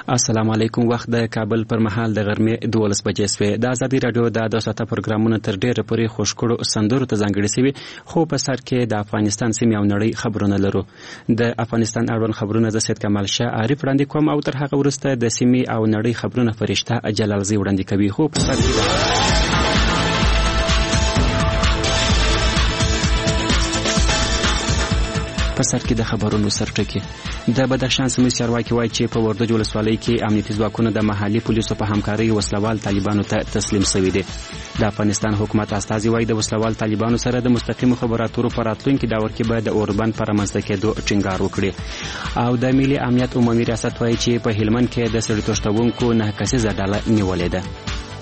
السلام علیکم. وخت د کابل پر مهال د غرمې 12 بجې شوې. د ازادي رادیو د 200 پروګرامونو تر ډیره پورې خوشکړو سندرو ته ځانګړي شوي، خو په سر کې د افغانستان سیمې او نړۍ خبرونه لرو. د افغانستان اړوند خبرونه د سید کمال شاه عارف وړاندې کوم او تر هغه وروسته د سیمې او نړۍ خبرونه فرشته جلالزی وړاندې کوي. خو په سر کې د خبرونو سرټکی د بدخشان سیمې چارواکي وایي چې په وردګ ولسوالۍ کې امنیتي ځواکونه د محلي پولیسو په همکارۍ وسلوال طالبانو ته تسلیم شوي دي. د افغانستان حکومت استازي وایي د وسلوال طالبانو سره د مستقیمو خبراتو په راتلونکي دور کې به د اوربند پر رامنځته کېدو ټینګار وکړي. او د ملي امنیت عمومي ریاست وایي چې په هلمند کې د سړي تښتونکو 9 کسیزه ډله نیولې ده.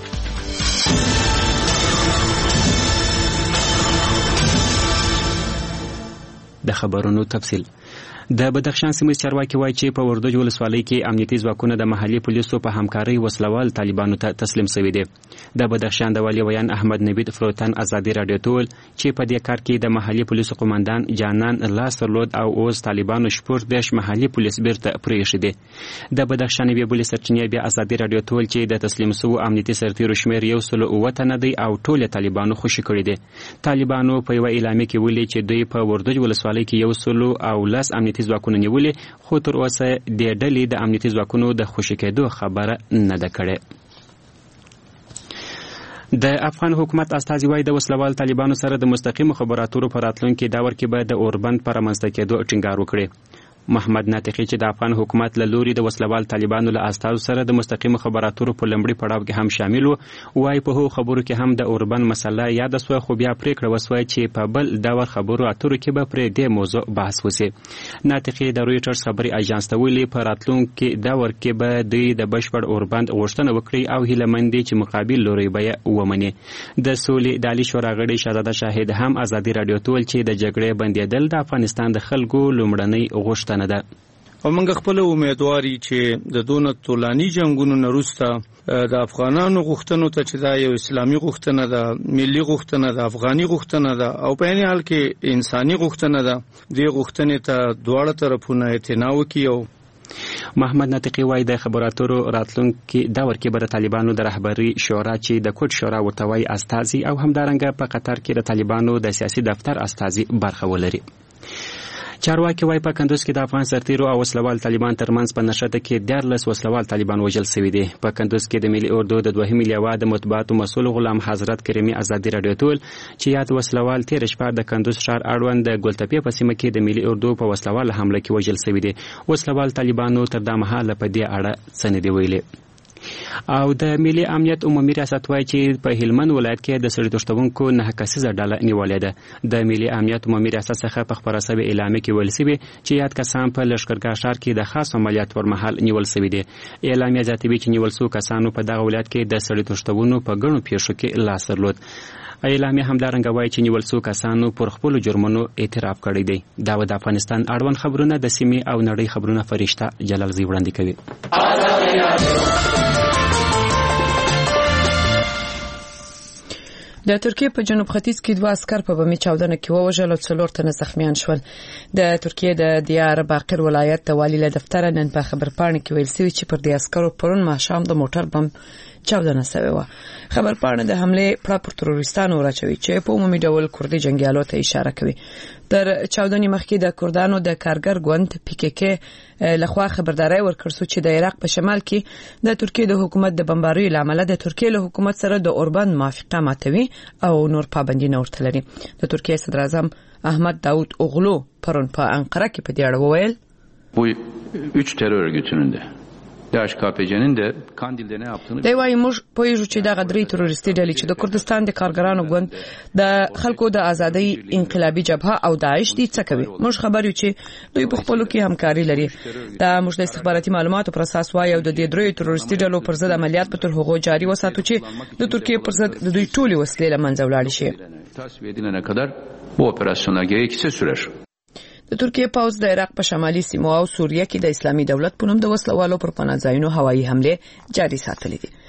د خبرونو تفصیل. د بدخشان سیمې چارواکي وایي چې په وردګ ولسوالۍ کې امنیتي ځواکونه د محلي پولیسو په همکارۍ وسلوال طالبانو ته تسلیم شوي دي. د بدخشان د والي ویان احمد نبید فروتن ازادي رادیو ته ویل چې په دې کار کې د محلي پولیسو قومندان جانان لاس درلود او اوس طالبانو شپږ محلي پولیس بیرته پرېښي دي. د بدخشان یوې بلې سرچینې بیا ازادي رادیو ته ویل چې د تسلیم شوو امنیتي سرتیرو شمېر 107 تنه دی او ټول طالبانو خوشي کړي دي. طالبانو په یوه اعلامیه کې ویلي چې دوی په وردګ ولسوالۍ کې 110 امنیتي ځواکونه نیولې، خو تر اوسه د ډلې د امنیتي ځواکونو د خوشي کېدو خبره نه ده کړې. د افغان حکومت استازي وایي د وسلوال طالبانو سره د مستقیمو خبراتو په راتلونکي دور کې به د اوربند پر رامنځته کېدو ټینګار وکړي. محمد ناطقي چې د افغان حکومت له لوري د وسلوال طالبانو له استازو سره د مستقیمو خبراتو په لومړي پړاو کې هم شامل وو، وایي په هغو خبرو کې هم د اوربند مسله یاده سوه، خو بیا پریکړه وسوه چې په بل دور خبرو اترو کې به پرې دې موضوع بحث وسي. ناطقي د رویټرز خبري اژانس ته ویلي په راتلونکي دور کې به دوی د بشپړ اوربند غوښتنه وکړي او هیله مند دي چې مقابل لوري به یې ومني. د سولې د عالي شورا غړي شهزاده شاهد هم ازادي رادیو ته ویل چې د جګړې بندېدل د افغانستان د خلکو لومړنۍ غوښتنه ده. او موږ خپل امیدواري چې د دونه طولاني جنگونو نه وروسته د افغانانو غوښتنو ته چې دا یو اسلامي غوښتنه ده، ملي غوښتنه ده، افغاني غوښتنه ده او په عین حال کې انساني غوښتنه ده، دې غوښتنې ته دواړه طرفونه اعتنا وکړي. محمد ناطقي وایي د خبراتو راتلونکي دور کې به د طالبانو د رهبري شورا چې د کوټ شورا ورته وایي استازي او همدارنګه په قطر کې د طالبانو د سیاسي دفتر استازي برخه ولري. چارواکي وایي په کندوز کې د افغان سرتیرو او وسلوال طالبان ترمنځ په نښته کې 14 وسلوال طالبان وژل شوي دي. په کندوز کې د ملي اردو د 2 لیوه د مطبوعاتو مسؤل غلام حضرت کریمي ازادي رادیو ته ویل چې یاد وسلوال تېره شپه د کندوز ښار اړوند د ګلتپې په سیمه کې د ملي اردو په وسلوال حمله کې وژل شوي دي. وسلوال طالبانو تر دا مهاله په دې اړه څه نه دي ویلي. او د ملي امنیت عمومي ریاست وایي چې په هلمند ولایت کې د سړي تښتونکو 9 کسیزه ډله نیولې ده. د ملي امنیت عمومي ریاست څخه په خپره شوې اعلامیه کې ویل شوي چې یاد کسان په لښکرګاه ښار کې د خاص عملیات پر مهال نیول شوي دي. اعلامیه زیاتوي چې نیول شوو کسانو په دغه ولایت کې د سړي تښتونو په ګڼو پیښو کې لاس درلود. اعلامیه همدارنګه وایي چې نیول شوو کسانو پر خپلو جرمونو اعتراف کړی دی. دا د افغانستان اړوند خبرونه د سیمې او نړۍ خبرونه فرشته جلالزی وړاندې کوي. د ترکیه په جنوب ختیځ کې 2 عسكر په بمي چاودنه کې ووژل او 4 تنه زخمیان شول. د ترکیه د دیار باقر ولایت د والی له دفتر نن په خبرپاڼه کې ویل شوی چې پر دې عسکرو پرون ماښام د موټر بم چاودنه شوې و. خبرپاڼه د حمله پر تروریستانو راچوي چې په عمومي ډول کردي جنگیالو ته اشاره کوي. تر چاودنې مخکې د کردانو د کارګر ګوند PKK لخوا خبرداري ورکړ چې د عراق په شمال کې د ترکیه د حکومت د بمباریو لامل د ترکیه له حکومت سره د اوربند موافقه ماتوي او نور پابندي نه ورته لري. د ترکیه صدر اعظم احمد داوود اوغلو پرون په انقره کې په دې اړه وویل bu 3 terör örgütünün de DHKPC'nin de Kandil'de ne yaptığını دی وايي موږ پوهیږو چې دا غدري تروریستي ډلې چې د کردستان د کارګرانو ګوند د خلکو د ازادۍ انقلابي جبهه او داعش دي څه کوي. موږ خبر یو چې دوی په خپلو کې همکاري لري. دا موږ د استخباراتي معلوماتو پر اساس وایو د دې درې تروریستي ډلو پر ضد عملیات په تر هغو جاري وساتو چې د ترکیه پر ضد د دوی ټولي وسلې له منځه ولاړ شي. tasfiye edilene kadar bu operasyonlar gerekirse sürer. د ترکیه پوځ د عراق په شمالي سیمو او سوریه کې د اسلامي دولت په نوم د وسلوالو پر پناه ځایونو هوایي حمله جاري ساتلې دي.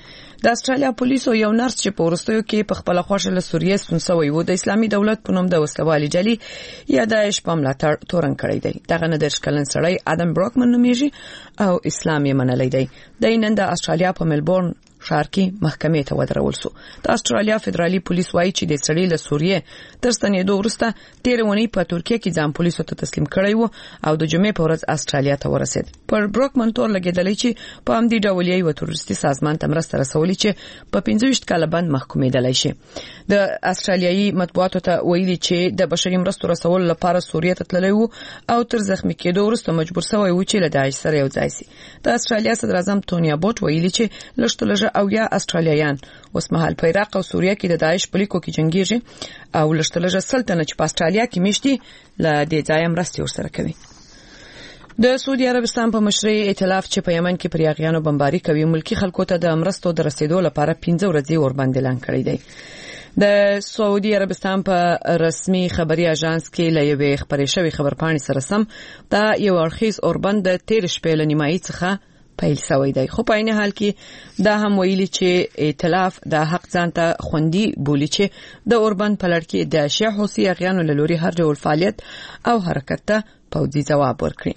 د استرالیا پولیسو یو نرس چې په وروستیو کې په خپل خوښه له سوریې ستون شوی و د اسلامي دولت په نوم د وسلوالي ډلې یا داعش په ملاتړ تورن کړی دی. دغه 19 کلن سړی ادم بروکمن نومیږي او اسلام یې منلی دی. د نن د استرالیا په ملبورن ښار کې محکمې ته ودرول شو. د استرالیا فدرالي پولیس وایي چې د سړي له سوریې تر ستنېدو وروسته تېره اونۍ په ترکیه کې ځان پولیسو ته تسلیم کړی و او د جمعې په ورځ استرالیا ته ورسېد. پر بروکمن تور لګېدلی چې په همدې ډول یې یو تروریستي سازمان ته مرسته رسولې چې په 25 کاله بند محکومېدلی شي. د استرالیایي مطبوعاتو ته ویلي چې د بشري مرستو رسولو لپاره سوریې ته تللی و او تر زخمي کېدو وروسته مجبور شوی و چې له داعش سره یو ځای شي. د استرالیا صدر اعظم توني ابوټ ویلي چې لږ او یا استرالیایان اوس مهال په عراق او سوریه کې د داعش په لیکو کې جنگيږي او لږ سلطنت چې په استرالیا کې میشتي ل دې ځای مرستې ورسره کوي. د سعودي عربستان په مشرۍ ائتلاف چې په یمن کې پر یاغیانو بمباري کوي ملکی خلکو ته د مرستو د رسیدو لپاره 15 ورځې ورباندې اعلان کړی دی. د سعودي عربستان په رسمي خبري اژانس کې له یوې خبري شوی خبرپاڼې سره سم دا یو اړخیز اوربند د 13 شپې له نیمایي څخه پیل شوی دی. خو په عین حال کې دا هم ویلي چې ائتلاف د حق ځانته خوندي بولی چې د اوربند په لړ کې د شیعه حوثي یاغیانو له لوري هر ډول فعالیت او حرکت ته پوځي ځواب ورکړي.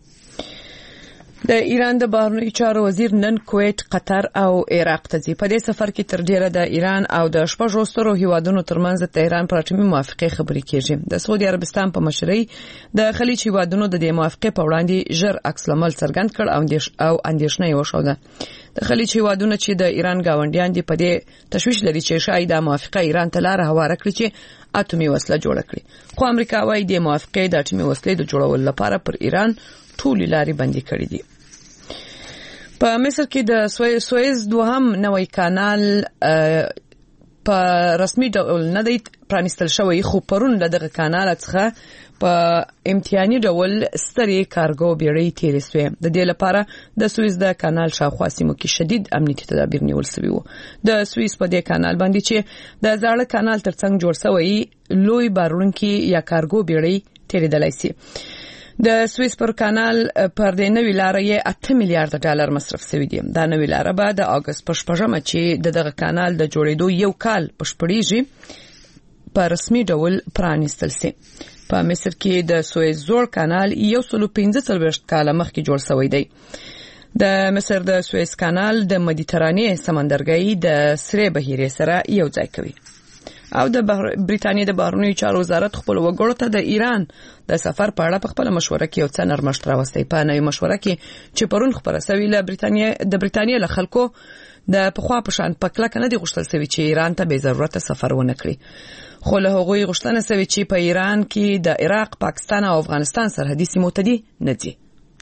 د ایران د بهرنیو چارو وزیر نن کویت، قطر او عراق ته ځي. په دې سفر کې تر ډیره د ایران او د شپږ سترو هیوادونو ترمنځ د تهران پر اټومي موافقې خبرې کیږي. د سعودي عربستان په مشرۍ د خلیج هیوادونو د دې موافقې په وړاندې ژر عکس العمل څرګند کړ او اندیشنه یې وښوده. د خلیج هیوادونو چې د ایران گاونډیان دي په دې تشویش لري چې شاید د موافقه ایران ته لار هواره کړي چې اټومي وسله جوړه کړي. خو امریکا وايي د موافقې د اټومي وسلې د جوړولو لپاره پر ایران ټول لارې بندي کړې دي. په مصر کې د سویز دوهم نوې کانال په رسمي ډول نه دی پرانیستل شوی، خو پرون دغه کانال څخه په امتیازي ډول ستري کارګو بیړۍ تیرې شوې. د دې لپاره د سویز د کانال شاوخوا سیمو کې شدید امنیتي تدابیر نیول شوي وو. د سویز په دې کانال باندې چې د زاړه کانال ترڅنګ جوړ شوی لوی بارونکي یا کارګو بیړۍ تیرېدلای شي. د سویس پر کانال پر د نوې لارې 8 میلیارډ ډالر مصرف شوی دی. دا نوې لار به د اگست په 14مه چې دغه کانال د جوړېدو یو کال پشپړیږي په رسمي ډول پرانیستل شي. په مصر کې د سویس زوړ کانال 115 کال مخکې جوړ شوی دی. د مصر د سویس کانال د مدیترانې سمندرګي د سره بهیرې سره یو ځای کوي. او د بریتانیا د بهرنیو چارو وزارت خپل وګړو ته د ایران د سفر په اړه په خپل مشوره کې یو څه نرمښت راوستي. په نوې مشوره کې چې پرون خبره شوې د بریتانیا له خلکو د پخوا په شان پکله کنه دی غوښتل شوی چې ایران ته به ضرورت سفر ونه کړي، خو له هغوی غوښتنه شوی چې په ایران کې د عراق، پاکستان او افغانستان سرحدي سیمو ته دي نه ځي.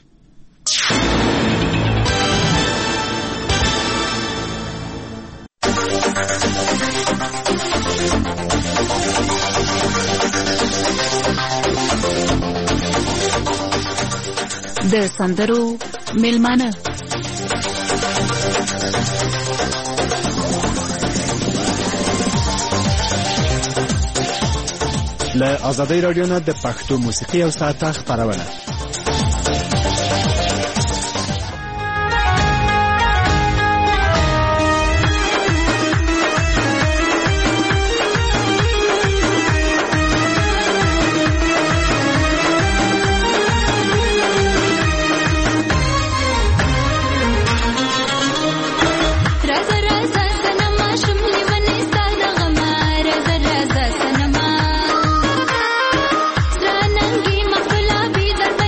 د سندرو میلمانه له آزادۍ رادیو نه د پښتو موسیقي او ساعته خبرونه. Be the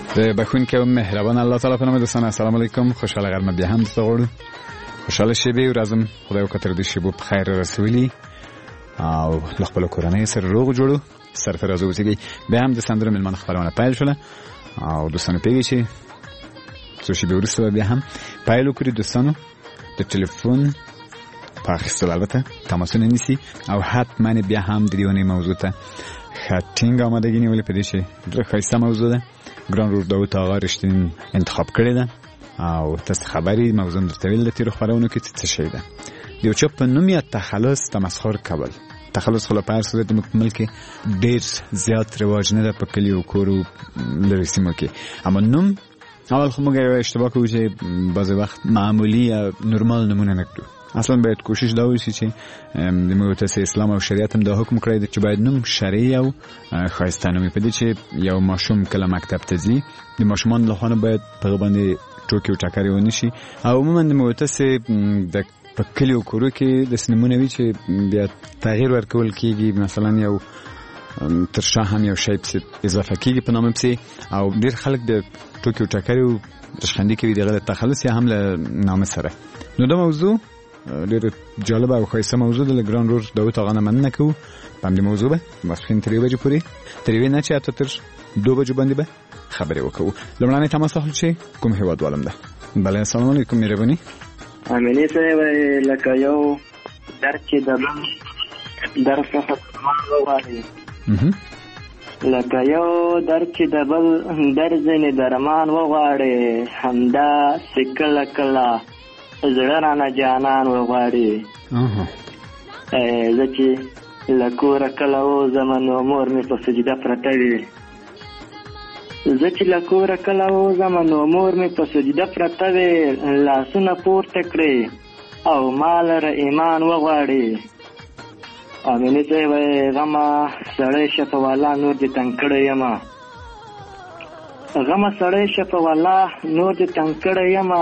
د بخونکي او مهربان الله تعالی په نوم دوستان السلام علیکم. خوشاله غرمه بیا هم تاسو غوړو. خوشاله شبي ورځم خدای وکړي د شبو په خیر رسولي او خپل کورنۍ سره روغ جوړو سرفراز اوسېږي. بیا هم د سندرو ملمان خبرونه پیل شوله او دوستانو پیږي چې څو شبي ورسره بیا هم پیل وکړي. دوستانو د ټلیفون په اخیستلو البته تماسونه نیسي او حتما بیا هم د دیونې موضوع ته خاطینګ آمادگی نیولې په دې چې ډېر ښایسته موضوع ده. ګران رور داوود آقا رښتین انتخاب کړی ده او تاسو خبري موضوع درته ویل د تیر خبرونو کې څه شي ده. دیو چې په نوم یې تخلص تمسخر کول. تخلص خو په هر صورت مکمل کې ډېر زیات رواج نه ده په کلیو کورو لري سیمو کې. اما نوم اول خو موږ یو اشتباه کوو چې بعض وخت معمولی یا نورمال نمونه نه کړو. اصلا باید کوشش دا وشي چې د مؤسسه اسلام او شریعت هم دا حکم کړی چې باید نوم شرعي او ښایسته نوم په دې چې یو ماشوم کله مکتب ته ځي د ماشومان له خوا باید په باندې ټوکی او ټکرې ونه شي. او عموما د مؤسسه د په کلیو کورو کې د سنمونه وی چې بیا تغییر ورکول کیږي. مثلا یو ترشا هم یو شی اضافه کیږي په نامه پسې او ډیر خلک د ټوکی او ټکرې او تشخندي کوي دغه تخلص یا هم له نامه سره. نو دا موضوع ډېر جالب او ښایسته موضوع د ګران رور داوود آقا نه مننه کوو. په همدې موضوع به ماسپښین 3 بجې پورې تر یوې نه چې اته تر 2 بجو باندې به خبرې وکړو. لومړنی تماس اخلو چې کوم هیواد والم ده. بله السلام علیکم مهرباني. امینه صاحب لکه یو درد چې د در څخه وغواړي لکه یو درد چې د بل در ځینې درمان وغواړي همدا سکله کله زړه رانه جانان وغواړي. زه چې له کوره کله وځم نو مور مې په سجده پرته وي. زه چې له کوره کله وځم نو مور مې په سجده پرته وي. لاسونه پورته کړې او ما لره ایمان وغواړي. امینې صاحب غمه سړی شه په والله نور دې تنګ کړی یمه. غمه سړی شه په والله نور دې تنګ کړی یمه.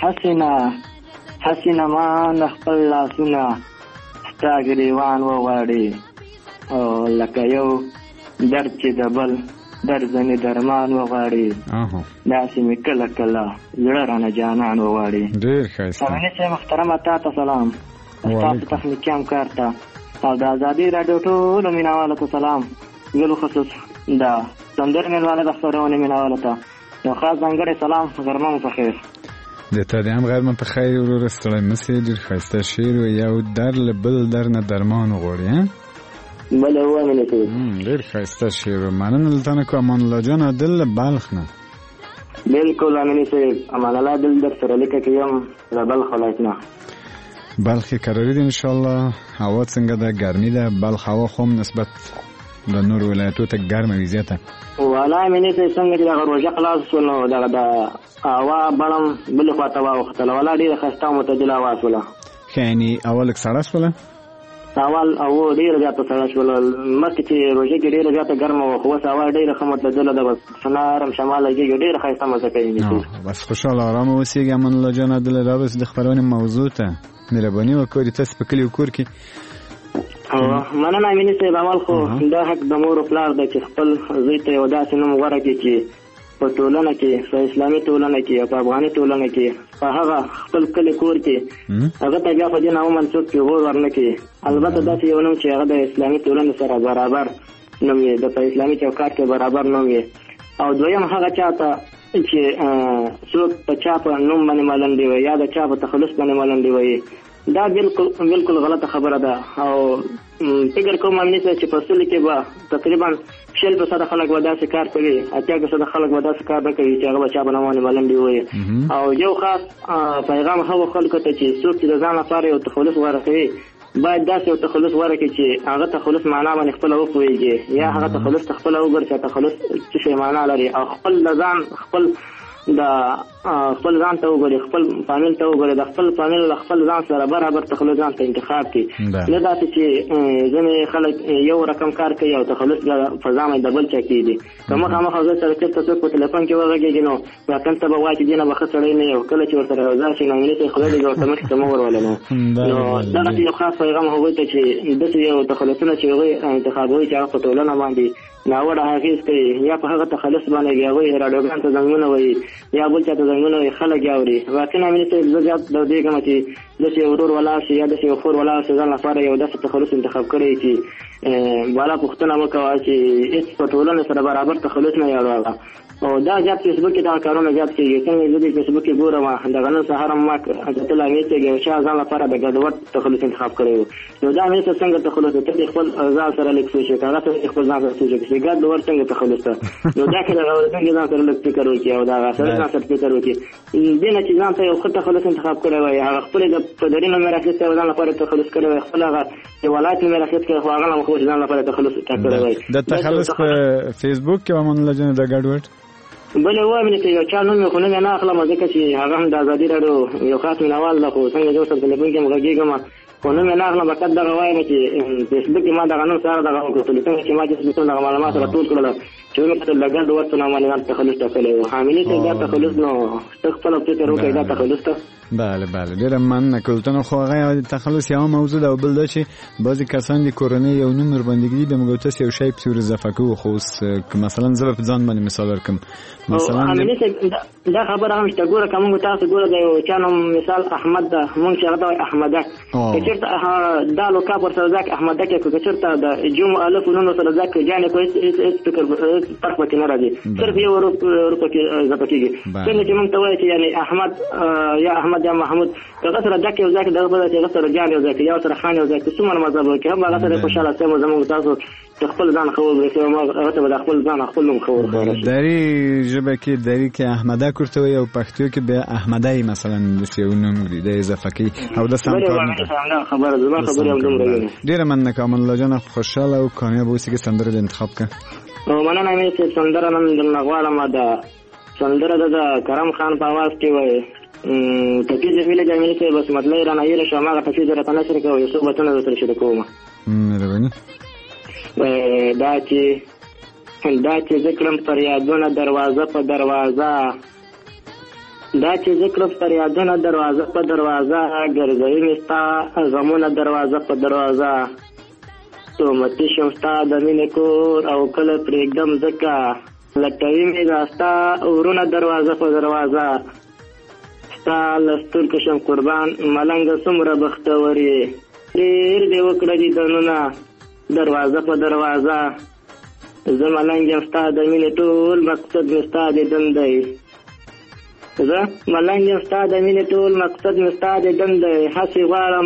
حسینه ما نه خپل لاسونه ستا ګریوان وغواړي. او لکه یو درد چې د بل در ځنې درمان وغواړي. داسې مې کله کله زړه رانه جانان وغواړي. ډېر ښایسته. امینې صاحب محترمه تا ته سلام. ستاسو تخنیکي همکار ته او د ازادي راډیو ټولو مینوالو ته سلام. بالخصوص د سندر مېلمانه د خپرونې مینوالو ته یو خاص ځانګړی سلام. غرمه مو په خیر. د تا دې هم غرمه په خیر ورور ستړی مسی. ډېر ښایسته شعر و یو در له بل در نه درمان وغواړي. بله ووایمینې صاحب ډېر ښایسته شعر و. مننه له تا نه کو امان الله جان عادل له بلخ نه. بالکل امینې صاحب امان الله دل در سره لیکه کې یم له بلخ ولایت نه. بلخ کې قراري ده انشاءالله. هوا څنګه ده؟ ګرمي ده؟ بلخ هوا خو نسبت د نور ولایتو ته ګرمه وي زیاته. والله مینې صاحب څنګه چې دغه روژه خلاص شو نو دغه د هوا بڼم بلې خوا ته واوښتله. والله ډېره ښایسته او معتدله هوا شوله. ښه یعنې اول لږ سړه شوله؟ اول هوا ډېره زیاته سړه شوله. مخکې چې روژه کې ډېره زیاته ګرمه وه خو اوس هوا ډېره ښه معتدله ده. بس نرم شمال لګېږي ډېره ښایسته مزه کوي. بس خوشحاله ارامه اوسېږي. امان الله جان عادل راوست د خپرونې موضوع ته مهرباني وکړئ. تاسو په کلي او کور کې مننه امینې صاحب. اول خو دا حق د مور او پلار ده چې خپل زوی ته یو داسې نوم غوره کړي چې په ټولنه کې په اسلامي ټولنه کې او په افغاني ټولنه کې په هغه خپل کلي کور کې هغه ته بیا په دې نامه منسوب کې غور ورنه کړي. البته داسې یو نوم چې هغه د اسلامي ټولنې سره برابر نوم وي، د په اسلامي چوکاټ کې برابر نوم وي. او دویم هغه چاته چې څوک په چا په نوم باندې ملنډي وي یا د چا په تخلص باندې ملنډي وي دا بالکل غلطه خبره ده. او فکر کوم امنیت چې په اصل کې به تقریبا 60% خلک به داسې کار کوي، 80% خلک به داسې کار نه کوي چې هغه به چا په نوم باندې ملنډي وي. او یو خاص پیغام هغو خلکو ته چې څوک چې د ځان لپاره یو تخلص غوره کوي باید داسې یو تخلص غوره کړي چې هغه تخلص معنا باندې خپله وپوهېږي، یا هغه تخلص ته خپله وګوري چې تخلص څه شی معنا لري، او خپل ځان خپل ځان ته وګوري، خپل فامیل ته وګوري، د خپل فامیل له خپل ځان سره برابر تخلص ځان ته انتخاب کړي. نه داسې چې ځینې خلک یو رقم کار کوي او تخلص په ځان د بل چا کېږي. که مخامخ زه سره چېرته څوک په تلیفون کې وغږېږي نو رقم ته به وایي چې دې نه به ښه سړی نه یم، کله چې ورسره یو ځای شي نو امنیت یې خدای دې ورته مخکې ته مه ورولې. نو دغسې یو خاص پیغام هغوی ته چې داسې یو تخلصونه چې هغوی انتخابوي چې هغه په ټولنه باندې ناوړه هغې کوي یا په هغه تخلص باندې بیا وایي راډیوګان ته زنګونه وایي یا بل چا ته زنګونه وایي خلک یې اوري. واقعا امین صاحب زه زیات دردېږم چې داسې یو ورور ولاړ شي یا داسې یو خور ولاړ شي ځان لپاره یو داسې تخلص انتخاب کړی چې بالا پوښتنه وکړه چې هېڅ په ټولنې سره برابر تخلص نه یاد هغه. او دا زیات فیسبوک کې دا کارونه زیات کېږي. څنګه زه د فیسبوک کې ګورم دغه نن سهار هم ما کتل امین صاحب یو چا ځان لپاره د ګډوډ تخلص انتخاب کړی و. نو دا امین صاحب څنګه تخلص ته خپل ځان سره لیک سوچ وکړه هغه ته خپل ځان سره سوچ وکړي ګډوډ څنګه تخلص ته نو دا کې دا څنګه ځان سره لیک فکر وکړي او دا سره ځان سره فکر وکړي دې نه چې ځان ته یو ښه تخلص انتخاب کړی وای هغه خپل د پدرینو مې راخسته ځان لپاره تخلص کړی وای خپل هغه چې ولایت مې راخسته خو هغه هم خو ځان لپاره تخلص کړی وای. د تخلص په فیسبوک کې ومن لجنه د ګډوډ بل وایم چې یو چا نوم خو نه اخلم ځکه چې هغه هم د ازادي راډیو یو خاص مینوال ده خو څنګه جو سره ټلیفون کې مغږیږم خو نوم نه اخلم فقط دغه وایم چې فیسبوک کې ما دغه نوم سره دغه وکړل چې ما چې دغه معلومات راټول کړل چې موږ ته لګړ ورته نه باندې تخلص کړل او حاملې ته دا تخلص نو خپل فکر وکړي دا تخلص ته بله ډېره مننه کولتنو خو هغه تخلص یو موضوع ده او بل دا چې بعضې کسان د کورنۍ یو نوم ورباندې د موږ تاسو یو شی پسې ور اضافه کوو خو مثلا زه به په ځان باندې مثال ورکړم مثلا دا خبره هم شته ګوره که موږ تاسو ګوره د یو چا نوم مثال احمد ده موږ چې هغه ته وایي احمدک که چېرته دال و کاف ورسره ځکه احمدک یې کړو که چېرته د جم الف نون ورسره ځکه جانې کړو هېڅ فکر فرق پکې نه راځي صرف یو حروف پکې اضافه کېږي څنګه چې موږ ته وایي چې یعنې احمد یا احمد یا محمود هغه سره ډک یو ځای کې دغه بل چې هغه سره جان یو ځای کې یا سره خان یو ځای کې څومره مذهب وکړي هم هغه سره خوشحاله سم زموږ تاسو خپل ځان خو ورته ما هغه ته د خپل ځان خپل نوم خو دری ژبه کې دری کې احمده کوته وي او پښتو کې به احمدای مثلا د یو نوم د اضافه کې او د سم کار نه خبره زما خبره هم دومره ډیره مننه کوم الله جان خوشاله او کامیاب اوسې کې سندره د انتخاب کړ او مننه مې چې سندره نن د نغواړم دا سندره د کرم خان په आवाज کې وای تکلیف ویله جامې ته بس مطلب را نه یې شمه غته چې درته نشر کوي یو څه بچنه درته شروع کوم مهرباني دا چې ذکرم فریادونه دروازه په دروازه دا چې ذکرم فریادونه دروازه په دروازه ګرځوي مستا غمونه دروازه په دروازه تومتي شمستا د مینې کور او کله پرېږدم ځکه لټوي مې راستا ورونه دروازه په دروازه ستا لستور کشم قربان ملنګ څومره بختورې ډېر دې وکړه دیدنونه دروازه په دروازه زه ملنګ یم ستا د مینې ټول مقصد مې ستا دیدن دی زه ملنګ یم ستا د مینې ټول مقصد مې ستا دیدن دی هسې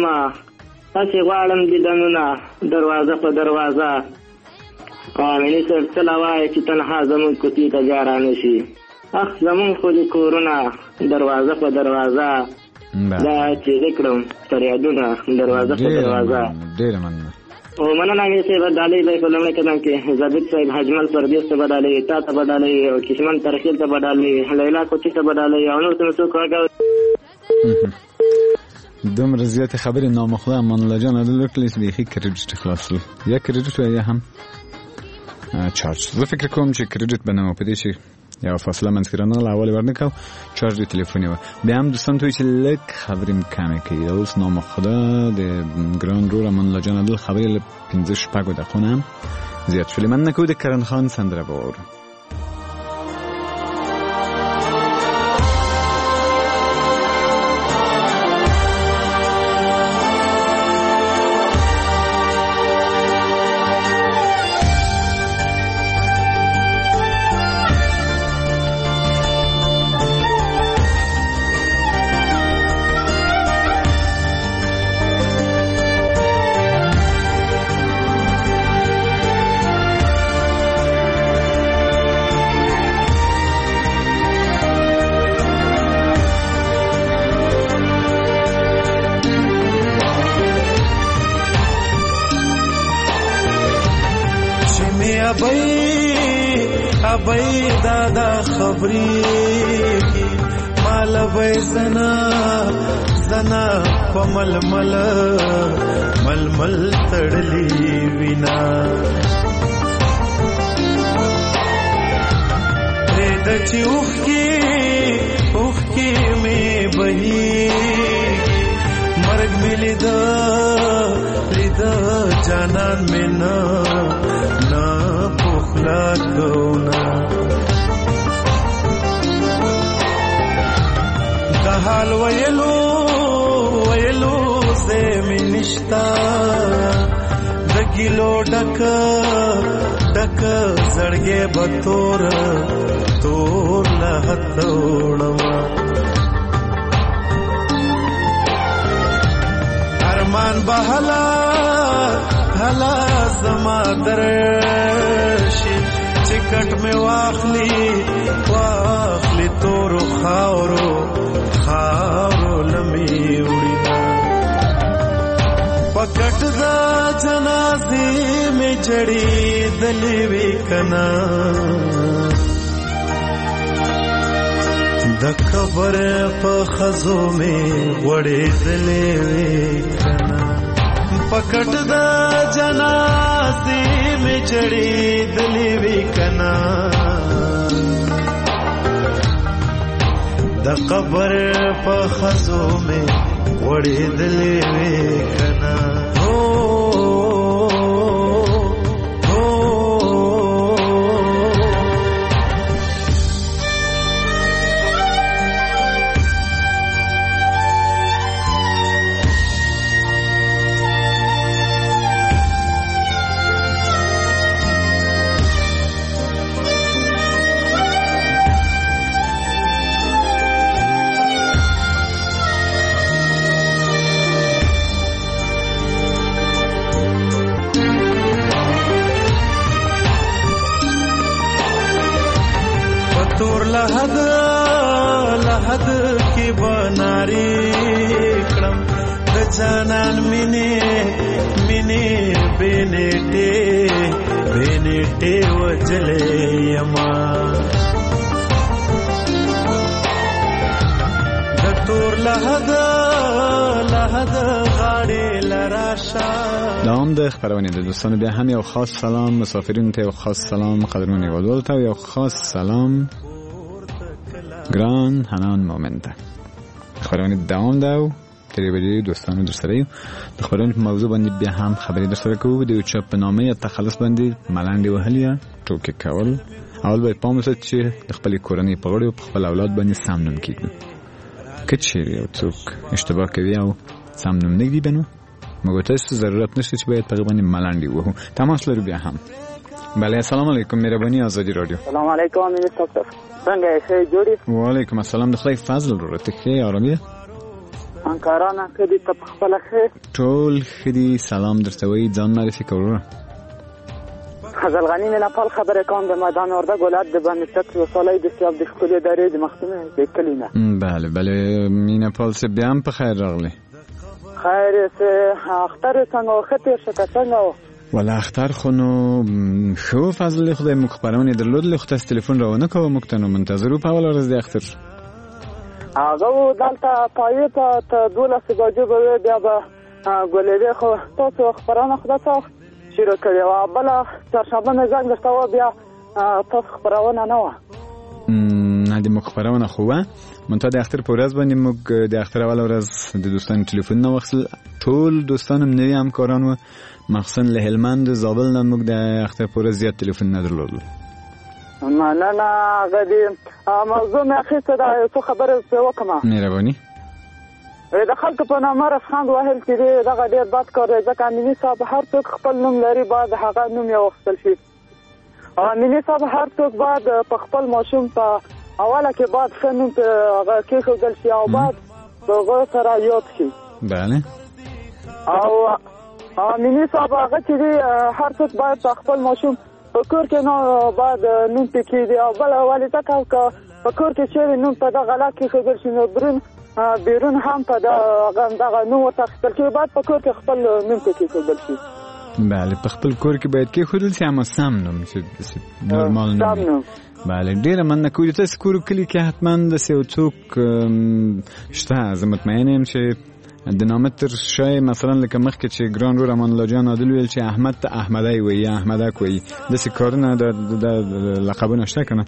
غواړم دیدنونه دروازه په دروازه مینې صاحب څه لا وایې چې تنها زمونږ کوڅې ته بیا رانشي اخ زمونږ خو دې کورونه دروازه په دروازه دا چې ذکرم فریادونه دروازه په دروازه ډېره مننه او مننه مې صاحب ډالۍ به په لومړي قدم کې زابط صاحب حجمل پردیس ته به ډالۍ تا ته به ډالۍ او کشمن ترخیل ته به ډالۍ لیلا کوچي ته به ډالۍ او نور ته څوک راګاو دومره زیاتې خبرې نامخله امان الله جان عدل وکړلی چې بیخي کریډیټ خلاص شول یا کریډیټ و یا هم چارج زه فکر کوم چې کریډیټ به نه و په دې چې یو فاصله منځ کې رانغله اول ورنکړو چارج د تلیفون یې وه بیا هم دوستان ته وایي چې لږ خبرې م کمې کوي اوس نامخله د ګران رور امان الله جان عدل خبرې له 15 شپږو دقیقو نه هم زیات شولې مننه کوو د کرن خان سندره به واورو ابای دادا خبرې مال به زنا په ململ تړلې وینا د چې اوخ کې مې بهي مرګ مې لیدا جانان مې نه پوخل غلا کونا د حال ویلو زمي نشتا د ګلو ډک زړګي بتور له هتوړما ارمان بهلا هلا زما درشي چکټ می واخلی تورو خاورو لمی وړینا پکټ دا جنازې می جړې دلې وی کنا د قبر په خزو می وړې دلې وی کنا پکټ دا جنازې می جړې دلې وی کنا د قبر په خزو می وړې دلې وی کنا لحد کی بناری کړم د جانان مینه بینټه وجلې یما د تور لحد غاړې لراشا دوام د خبرونه د دوستانو بیا هم یو خاص سلام مسافرینو ته یو خاص سلام قدرمن یوالو ته یو خاص سلام ګران حنان مومن ته خبرونه دوام داو ترې بجې دوستانو در سره د خبرونو په موضوع باندې بیا هم خبرې در سره کوو د یو چا په نامه یا تخلص باندې ملنډې وهل یا ټوکې کول اول باید پام وساتو چې د خپلې کورنۍ په غړو په خپل اولاد باندې سم نوم کېږدو که چیرې یو څوک اشتباه کوي او سم نوم نه ږدي بنو مګر تاسو ضرورت نشته چې باید په هغه باندې ملنډې ووهو تماس لرو بیا هم بله السلام علیکم مهرباني آزادي رادیو سلام علیکم امین صاحب څنګه یې جوړی وعلیکم السلام د خدای فضل ورته کې آرامي انکارانه کدي ته خپل خیر ټول خدي سلام درته وي ځان معرفي کوو غزل غنی نه پال خبره کوم د میدان اورده ګولاد د باندې تک وصالای د سیاب د خپل درې د مختمه د کلینه بله مینا پال سه بیان په خیر راغلی خیر سه اختر څنګه وخته شته څنګه ولا اختر خونو شو فضل خدای مخبرونه درلود له خاطر تلیفون راونه کوم مکتنو منتظرو په اول ورځ د اختر هغه دلته پای ته 12 بجې به بیا به ګولې خو تاسو خبرونه خدا ته شروع کړی و بل چهارشنبه نه زنګ درته و بیا تاسو خبرونه نه و نه د مخبرونه خو منتها د اختر په ورځ باندې موږ د اختر اول ورځ د دوستانو ټلیفون نه وخت ټول دوستانم نوی همکاران و مخصوصا له هلمند زابل نه موږ د اختر په ورځ زیات ټلیفون نه درلودل نه غدي موضوع مې اخیسته دا څه خبره وکړم مهرباني د خلکو په نامه رسخند وهل چې دغه ډېر بد کار دی ځکه امیني صاحب هر څوک خپل نوم لري باید هغه نوم یې واخیستل شي امیني صاحب هر څوک باید په خپل ماشوم په اوله کې باید ښه نوم هغه کېښودل شي او باید د هغه سره یاد شي بله او امیني صاحب هغه چې دی هر څوک باید په خپل ماشوم په کور کې نو باید نوم پې کېږدي او بله ولې ځکه که په کور کې چېرې نوم په دغه لږ کېښودل شي نو بیرون هم په دغه نوم ورته اخیستل کېږي باید په کور کې خپل نوم پې کېښودل شي بله په خپل کور کې باید کېښودل شي اما سم نوم چې نورمال نوم بله ډېره مننه کوو تاسو کور کلي کې حتما داسې یو څوک شته زه مطمئن یم چې د نامه تر شای مثلا لکه مخکې چې ګران رور امان الله جان عادل ویل چې احمد ته احمدی وایي یا احمدک وایي داسې کارونه د لقبونه شته که نه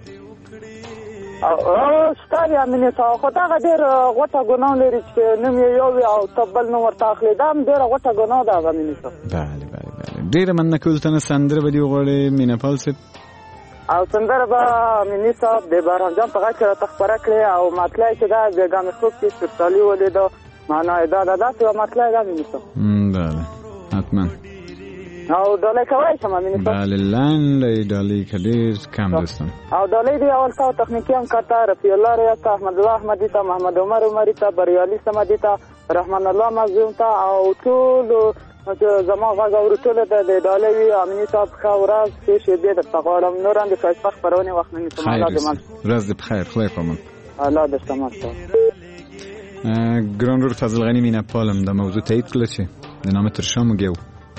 شته دی امینې صاحب خو دغه ډېر غوټه ګناه لري چې نوم یې یو وي او ته بل نوم ورته اخلي دا هم ډېره غوټه ګناه ده امینې صاحب بله ډېره مننه کوو ته نه سندره به دې وغواړې مینه پال صاحب او سندره به مینی صاحب د باران جان په غږ کې راته خپره کړې او مطلع چې دا بیګا مې خوب کې سرطالي ولیده معنا دا داسې یوه مطلع ده مینی صاحب بله حتما او ډالۍ کولی شم مینی صاحب بله لاندې ډالۍ که ډېر کم دوستان او ډالۍ دی اول تا تخنیکي همکار ته رفیع الله ریاض ته احمد الله احمدي ته محمد عمر عمري ته بریالي صمدي ته رحمان الله مظلوم ته او ټولو زما غږ اورو ټولو ته د ډالۍ وي امیني صاحب ښه ورځ ښې شېبې درته غواړم نور هم د ښایسته خپرونې وخت نه نیسم الله دې من ورځ دې بخیر خدای پامان الله دې شتمن شه ګران رور فضل غنی مینه پالم د موضوع تایید کړه چې د نامه تر شا موږ یو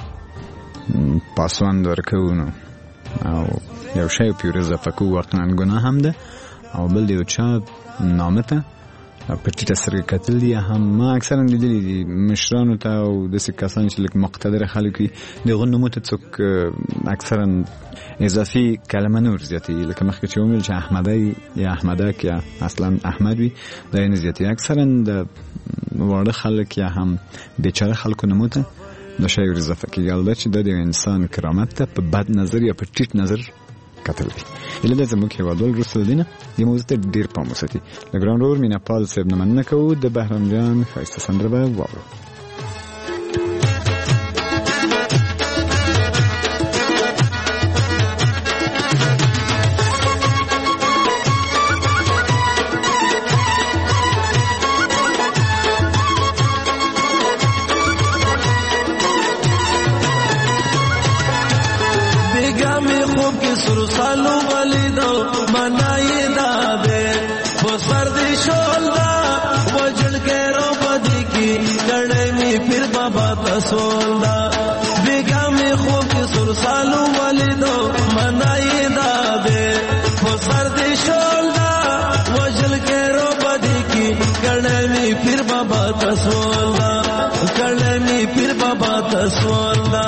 پاسوند ورکوو نو او یو شی پرې اضافه کوو واقعا ګناه هم ده او بل د یو چا نامه ته په ټیټه سترګه کتل دي هم ما اکثرا لیدلي دي مشرانو ته او داسې کسان چې لږ مقتدره خلک وي د هغو نومو ته څوک اکثرا اضافي کلمه نه ورزیاتوي لکه مخکې چې ومویل چې احمدی یا احمدک یا اصلا احمد وي دا یې نه زیاتوي اکثرا د واړه خلک یا هم بیچاره خلکو نومو ته دا شی ور اضافه کېږي البته چې دا د انسان کرامت ته په بد نظر یا په ټیټ نظر کتل دي اله د زموږ هیوادوال رسول دینه د موضوع ته ډیر پام وساتي د ګران رور مینا پال صاحب نه مننه کوو د بهرام جان ښایسته سندره به واورو سولدا بیگا میں خوب کی سرسالو والدو منائی دادے وہ سردی شولدا وجل کے رو بدی کی کڑمی پھر بابا تسولدا کڑمی پھر بابا تسولدا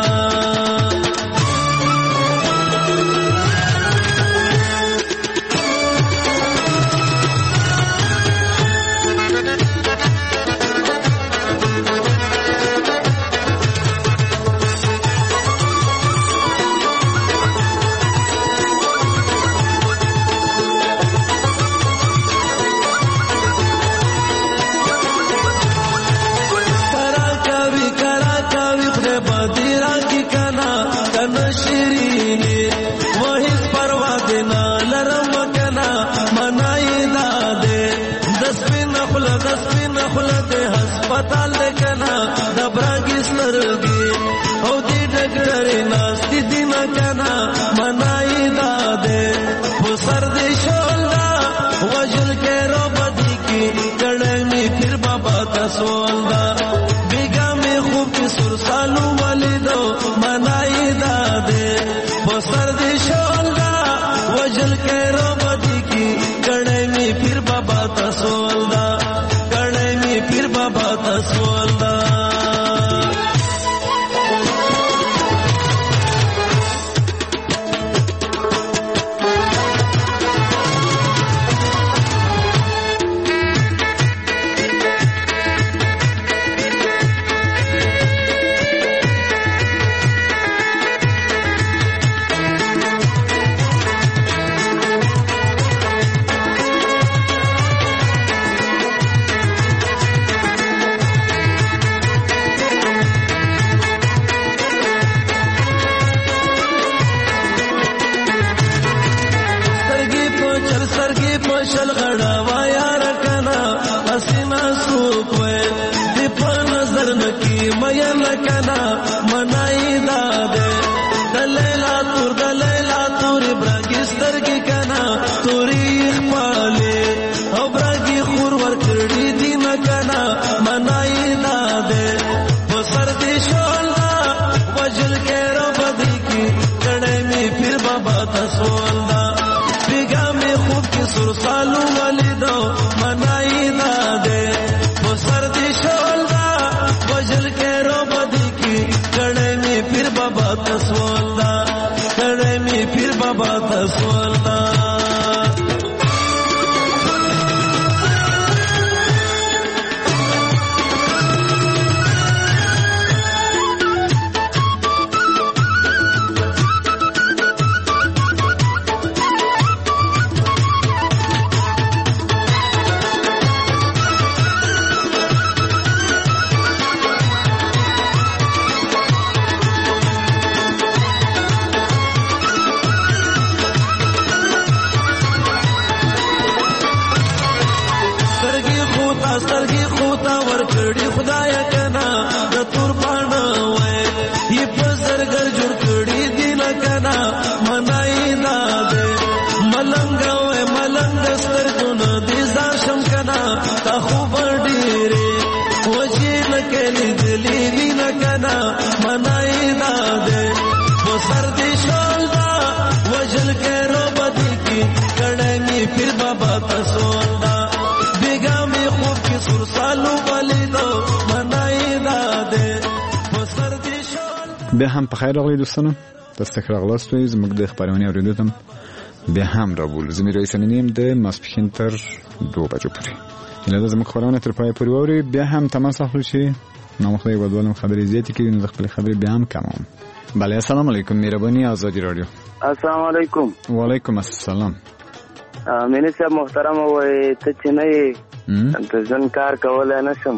پتال کنا دبرانګي سترګي او دې ډګړې ناستې دینه کنا منای دادې په سر دې شولدا وجل کې رو بدی کی کړمې پھر بابا تسولدا بیگا میں خوب کی سرسالو والدو منای دادې په سر دې شولدا وجل کې رو بدی کی کړمې پھر بابا تسولدا پھر بابا تسولدا سرسالو والدو سترګې خو تا ورکړي خدای کنا د تور باڼه وای یې په زرګر جوړ کړي دي نه کنا منای دا دې ملنګ وای ملنګ سترګو نه دي ځاشم کنا تا خو ډېرې وجې لکه لیدلې دي نه کنا منای دا دې په سر دې شال دا وجل کې رو بدی کی کړه می پیر بابا تسول دا بیگا می خوب کی سر سالو ولیدو منای دا دې په سر دې شال. بیا هم په خیر راغلی دوستانو، تاسو ته راغلاستئ زموږ د خبرونه اوریدو ته بیا هم راوول زموږ رئیس نیم د ماسپښین تر 2 بجو پورې اله زموږ خبرونه تر پای پورې ووري. بیا هم تماس اخلو چې نو مخې ودولم خبرې زیاتې کړي نو خپل خبرې بیا هم کموم. بله السلام علیکم مهرباني آزادی رادیو. السلام علیکم. وعلیکم السلام. مینه صاحب محترم وای ته چې نه د ژوند کار کولای نشم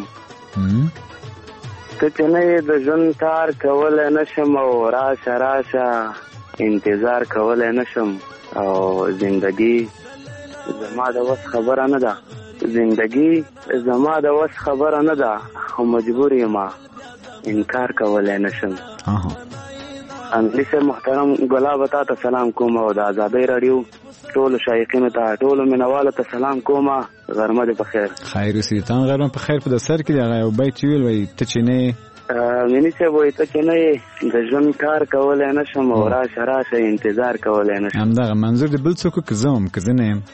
ته چې نه د ژوند کار کولای نشم او راشه انتظار کولای نشم او زندگی زما د وس خبره نه ده زندگی زما د وس خبره نه ده خو مجبور یم انکار کولای نشم. انګلیسي محترم ګلاب ته سلام کوم او د آزادۍ رادیو ټول شایقینو ته ټول مینوالو ته سلام کوم. غرمه دې په خیر. خیر سیتان غرمه په خیر. په د سر کې هغه یو بیت ویل وای ته چې نه مینه څه وای ته چې نه د ژوند کار کولای نشم او راشه انتظار کولای نشم. همدغه منظور د بل څوک کزم کزنه يم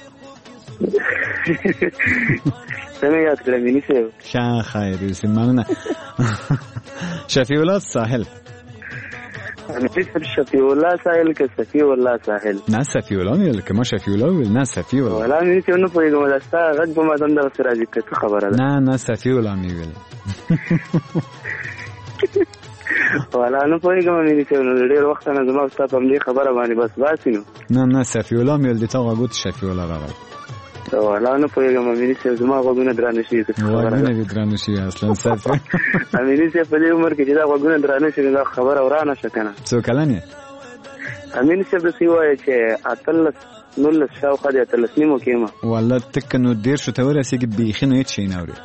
څنګه یاد کړم مینه څه ښه خیر سیمانه شفیع الله ساحل شفیع الله ساحل که صفی الله ساحل نه صفی الله ویل که ما شفیع الله ویل نه صفی الله ولا مې څه نه پوهیږم دا ستا غږ په مدن د راځي که خبره ده نه صفی الله مې ویل ولا نه پوهیږم مې څه نو ډېر وخت نه زما ستا په دې خبره باندې بس باسینو نه صفی الله مې ویل د تا غوښت شفیع الله راغی ولا نه پوهیږم مې څه زما غوښنه درانه شي که خبره نه درانه شي اصلا صفی مې څه په دې عمر کې چې دا غوښنه درانه شي دا خبره ورانه شکنه څو کلنه امین څه د سی وای چې اتل نو له شاوخه د اتل سیمو کېما والله تک نو ډیر شو ته ورسېږي بیخي نه شي نه اوري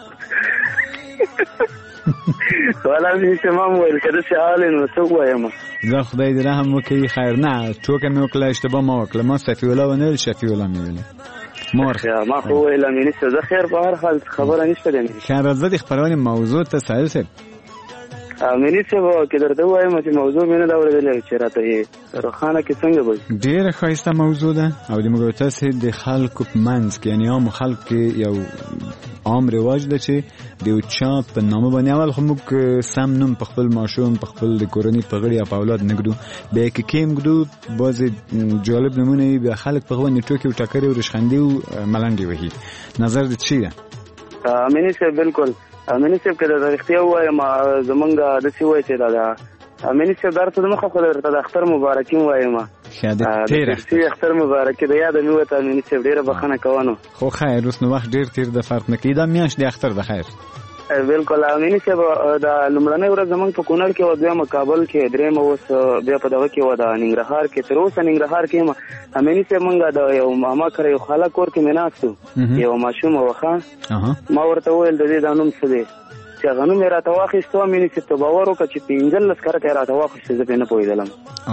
ولا مې څه ما ویل کړه چې حال نو څه وایم زه خدای دې رحم وکړي خیر نه ټوکه مې وکړه اشتباه ما وکړه ما صفی الله ونه شفیع الله مې ویل ما خو ویل مې څه زه خیر په هر حال خبره نشته دی خیر زدي خبرونه موضوع ته سائل صاحب مینه څه وو کې درته وایم چې موضوع مې نه دا ورېدل چې راته یې روخانه کې څنګه وای ډیره ښایسته موضوع ده او د موږ تاسو د خلکو په منځ کې یعنی عام خلک یو عام رواج ده چې د یو چا په نامه باندې اول خو موږ سم نوم په خپل ماشوم په خپل د کورنۍ په غړي په اولاد نګدو به کې کېم ګدو بعضې جالب نمونه وي بیا خلک په غوښتنې ټوکې او ټکرې او رشخندې او ملنډې وهي نظر دې چی ده مینه څه بالکل مینه څه کړه د اختیار وایم زمونږ د سی وای چې دا مینه څه درته د مخه خو درته د اختر مبارکي وایم تیر اختر مبارکي د یاد مې وته مینه څه ډیره بخښنه کوونو خو خیر اوس نو وخت ډیر تیر د فرق نه کیدا میاش د اختر د خیر بالکل مینه څه د لمړنۍ ورځ زمونږ په کونړ کې و دویمه کابل کې درېمه اوس بیا په دغه کې و د ننګرهار کې تر اوسه ننګرهار کې مینه څه مونږ د یو ماما کړ یو خاله کور کې میناستو یو ماشوم وخا ما ورته ویل د دې د نوم څه دی چې غنوم راته واخیستو مینه څه ته باور وکړه چې 15 لسکره راته واخیسته زه په نه پوهېدلم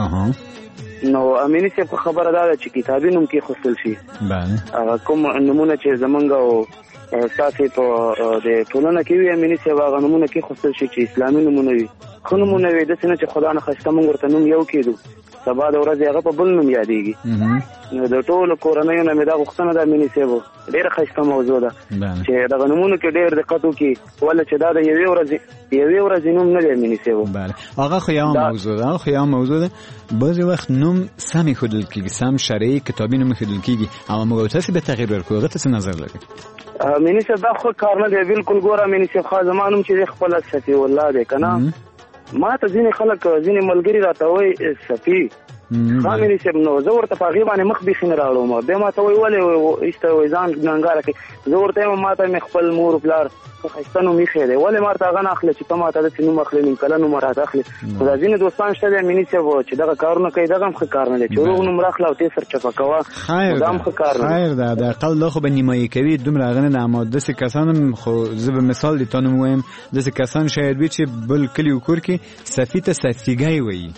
نو امینه څه خبره ده چې کتابي نوم کې خپل شي هغه کوم نمونه چې زمونږ ساتي په د ټولنه کې وي امینه څه هغه نمونه کې خپل شي چې اسلامي نمونه وي خو نمونه وي د څه چې خدا نه خسته مونږ ورته نوم یو کېدو سبا د ورځې هغه په بل نوم یادېږي نو د ټولو کورنیو نه مې دا غوښتنه ده امینه څه ډېره ښایسته موضوع ده چې دغه نومونو کې ډېر دقت وکړي ولې چې دا د یوې ورځې نوم نه دی امینه څه هغه خو یو موضوع ده بعضې وخت نوم سم ایښودل کېږي سم شرعي کتابي نوم ایښودل کېږي اما موږ تاسې به تغییر ورکړو هغه ته څه نظر لري مینه څه دا خو کار نه دی بالکل ګوره مینه څه خو زما نوم چې خپل شفیع الله دی که نه ما ته ځینې خلک ځینې ملګري راته وایي صفي خامني سب نو زه ورته په هغې باندې مخ بیخي نه راوړم. بیا ما ته وایي ولې ایسته وایي ځان ننګاره کوي. زه ورته یم ما ته مې خپل مور پلار ښایسته نوم ایښی دی، ولې ما ته هغه نه اخلي چې ته ما ته داسې نوم اخلي نیم کله نوم راته اخلي. خو دا ځینې دوستان شته دی میني صاحب چې دغه کارونه کوي، دغه هم ښه کار نه دی چې روغ نوم راخله او ته سر چپه کوه، دا هم ښه کار نه دی. خیر ده، د اقل دا خو به نیمایي کوي، دومره هغه نه ده. اما داسې کسان هم خو زه به مثال دې تا نوم ووایم، داسې کسان شاید وي چې بل کلي و کور کې صفي ته صفیګی وایي.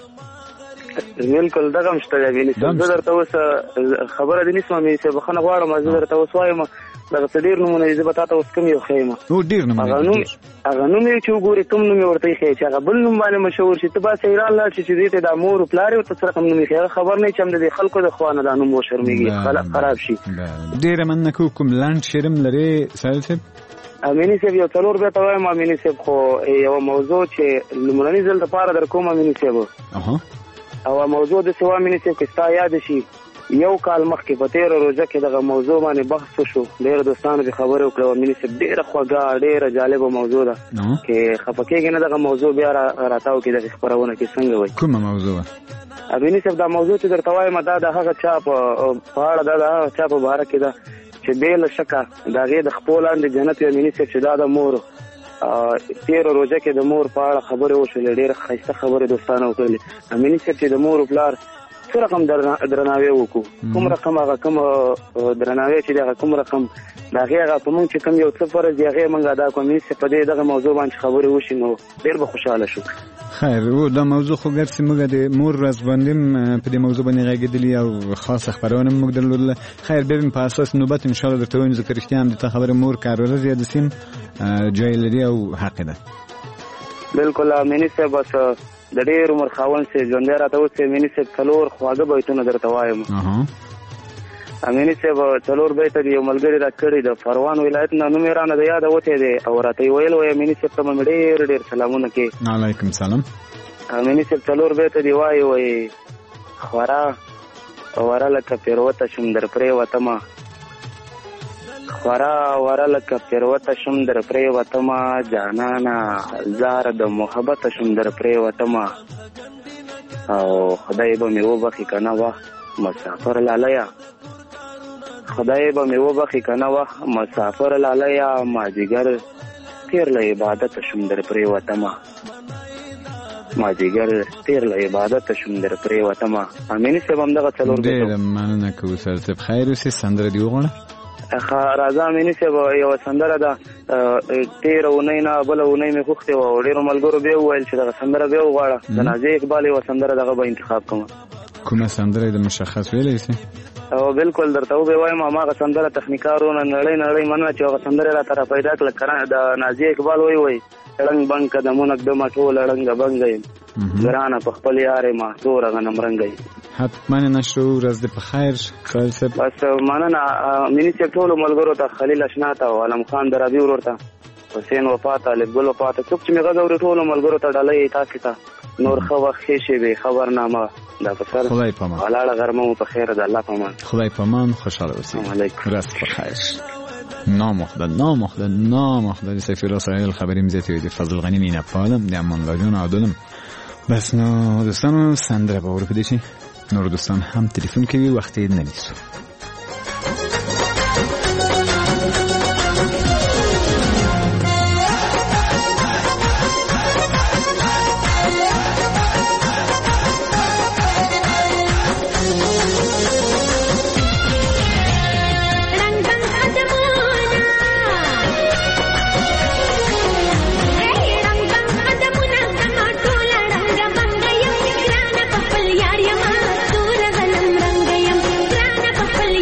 بالکل دغه هم شته دی میني صاحب. زه درته اوس خبره دې نیسم میني صاحب، بخښنه غواړم. زه درته اوس وایم دغه څه ډېر نومونه دي، زه به تا ته اوس کوم یو ښیم. ډېر نومونه هغه نوم یې چې وګورې کوم نوم یې ورته ایښی چې هغه بل نوم باندې مشهور شي، ته بس ایران لاړ شي چې دې ته دا مور و پلار یې ورته څه رقم نوم ایښی، هغه خبر نه وي چې هم د دې خلکو د خوا نه دا نوم وشرمېږي، خراب شي. ډېره مننه کوو. کوم لنډ شعر هم لرې سهیل صاحب؟ امیني صاحب یو څلور بیا ته وایم امیني صاحب، خو یوه موضوع چې لومړني ځل دپاره در کوم امیني صاحب، او موضوع داسې وه امیني صاحب که ستا یاد شي یو کال مخکې په تېره روژه کې دغه موضوع باندې بحث وشو، ډېرو دوستانو دې خبرې وکړې امیني صاحب، ډېره خوږه ډېره جالبه موضوع ده. که خفه کېږې نه دغه موضوع بیا راتاو کې دغې خپرونه کې څنګه وایي؟ کومه موضوع وه امیني صاحب؟ دا موضوع چې درته وایم دا د هغه چا په اړه ده، د هغه چا په باره کې ده چې بې له شکه د هغې د خپو لاندې جنت وي امیني صاحب، چې دا د مور تېره روژه کې د مور په اړه خبرې وشولې، ډېرې ښایسته خبرې دوستانو وکړلې امیني صاحب، چې د مور و پلار څه رقم درناوی وکړو، کوم رقم هغه کوم درناوی چې دی هغه کوم رقم د هغې هغه په موږ چې کوم یو څه فرض دی هغې موږ ادا کړو. امیني صاحب په دې دغه موضوع باندې خبرې وشي نو ډېر به خوشحاله شو. خیر و دا موضوع خو ګرځي موږ د مور ورځ باندې په دې موضوع باندې غږېدلي او خاصه خبرونه موږ درلودله. خیر ببین په اساس نوبت ان شاء الله درته وایم، ځکه رښتیا هم د تا خبره مور کار ورځ یا د سیم جای لري او حق ده. بالکل امیني صاحب، بس د ډېر عمر خاوند صاحب ژوندی راته اوس امیني صاحب څلور خواږه بیتونه درته وایم. امیني صاحب څلور بیته دي یو ملګري را کړي د پروان ولایت نه، نوم یې رانه د یاده وتی دی او راته یې ویل وایي امیني صاحب ته مې ډېر ډېر سلامونه کې. علیکم سلام. امیني صاحب څلور بیته دي وایي خورا وره لکه پیروته شم در پرېوتمه، خورا وره لکه پیروته شم در پرېوتمه، جانانه زار د محبت شم در پرېوتمه، او خدای به مې وبخي که نه وخت مسافر لالیه، خدای به مې وبخي که نه وخت مسافر لالیه، مازدیګر تېر له عبادت شم در پرېوتمه، مازدیګر تېر له عبادت شم در پرېوتمه. امیني صاحب همدغه څلور ډېره مننه کوو سهیل صاحب. خیر اوسې سندره دې وغواړه. راځه امیني صاحب یوه سندره ده، تېره اونۍ نه بله اونۍ مې غوښتې وه او ډېرو ملګرو بیا وویل چې دغه سندره بیا وغواړه، د نازیې اقبال یوه سندره دغه به انتخاب کومه. کومه سندره د مشخص ویلی شي؟ او بالکل درته وبې وایم هماغه سندره تخنیکارونه نړۍ مننه چې هغه سندره راته را پیدا کړه. د نازیې اقبال وایي ړنګ بنګ قدمونه ږدمه ټوله ړنګه بنګه یم، ګرانه په خپل یار یمه توره غنم رنګه یم. حتما نشو ورځ دې په خیر سهیل صاحب. بس مننه امیني صاحب، ټولو ملګرو ته، خلیل اشنا ته او علم خان درابي ورور ته، حسین وفا ته، لبګل وفا ته، څوک چې مې غږ اوري ټولو ملګرو ته ډالۍ تاسې ته نور ښه وخت ښې شېبې خبرنامه دا په سر ولاړه غرمه مو په خیر د الله په امان. خدای په امان، خوشحاله اوسئ، ورځ په خیر. نامخدل سفیر سایل خبریم زیتی دی فضل غنی مینه پالم دی امان لاجون عادلم. بس نو دوستان سندره باور بدیشی نور دوستان هم تلفن کوي وقتی نمیسو. Papa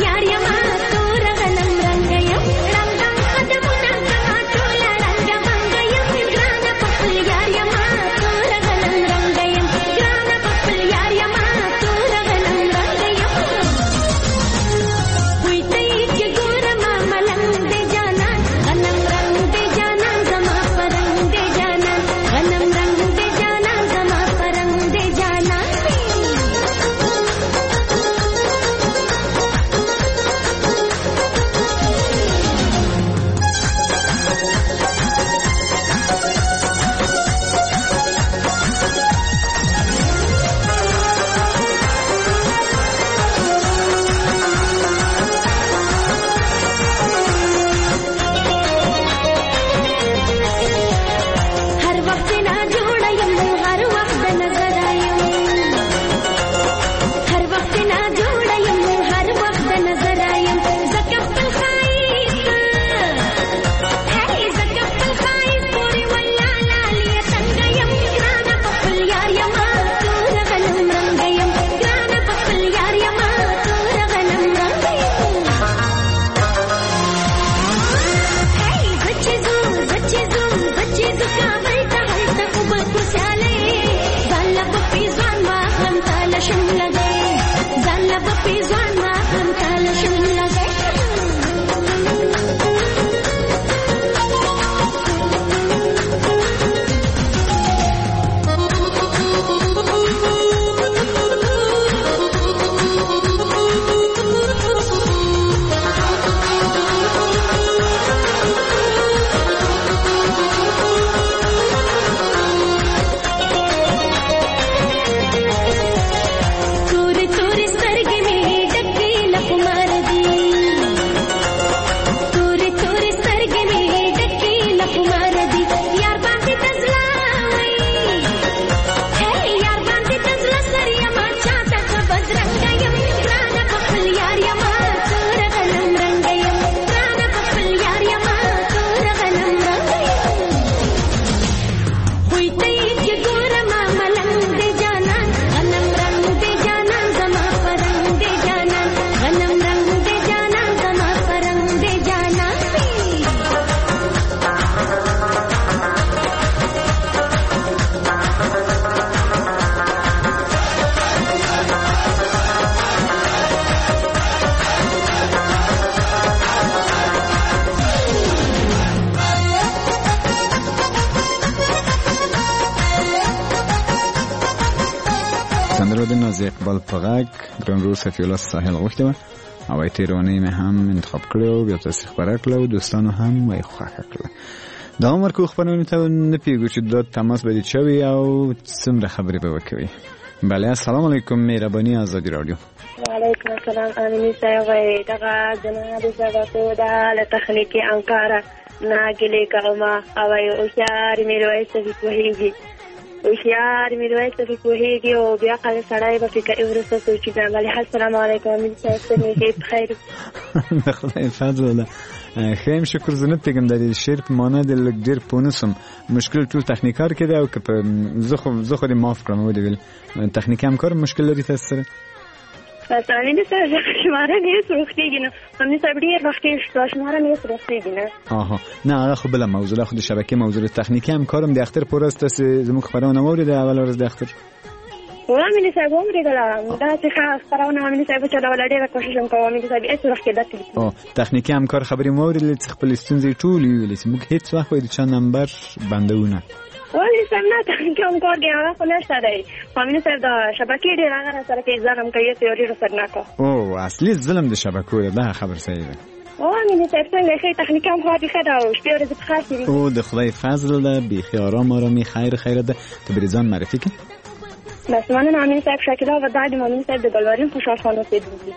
د نازي اقبال پغاک ګران رو صفی الله ساحل غوښته او تیرونه مې هم انتخاب کړو بیا تاسو خبره کړو دوستانو هم وای خوښه کړل دا عمر کو خبرونه ته نه پیګو چې د تماس به چوي او څومره خبرې به وکوي بله السلام علیکم مهرباني آزادی رادیو وعلیکم السلام امین صاحب دغه جناب صاحب ته له تخنیکی انکار ناګلې کومه او یو شعر مې روایت کوي وشيار میرویس په کوهیږي او بیا خل سړی په فکر ورسته سوچي دا مالي السلام علیکم امین صاحب څنګه بخیر خدای فضل خیم شکر زنه پیغام د شعر په معنا د لګډر پونسم مشکل ټول تخنیکار کړي او که زه خو دې معاف کړم و دې ویل تخنیکی هم کار مشکل لري تاسو سره بس امین صاحب شماره مې سروختيږي نه امین صاحب ډیر وخت شماره مې سروختيږي نه آها نه هغه خو بل موضوع خو د شبکه موضوع تخنیکی هم کارم د اختر پورست زموږ خبرونه مورید اول ورځ د اختر امین صاحب عمرې دا چې خبرونه امین صاحب چې دا ولډه کوشش کوم امین صاحب هیڅ وخت دته او تخنیکی هم کار خبرې مورید چې خپل ستونزې ټول ویلې چې موږ هیڅ وخت د چا نمبر بندونه ولی سمنا تخنیکم کار دی هغه خو نشته دی امین صاحب دا شبکې ډیر هغه سره کې ځانم کوي چې اوري رسد ناکو او اصلي ظلم د شبکو دا خبر صحیح ده او امین صاحب څنګه خیر تخنیکم خو دې خدا او شپې ورځې په خاص دي او د خدای فضل ده بيخي آرامي خیر ده ته بریزان معرفي کړه بس مننه امین صاحب شکیلا وردګ امین صاحب د ګلورین خوشحال خان اوسیدونکي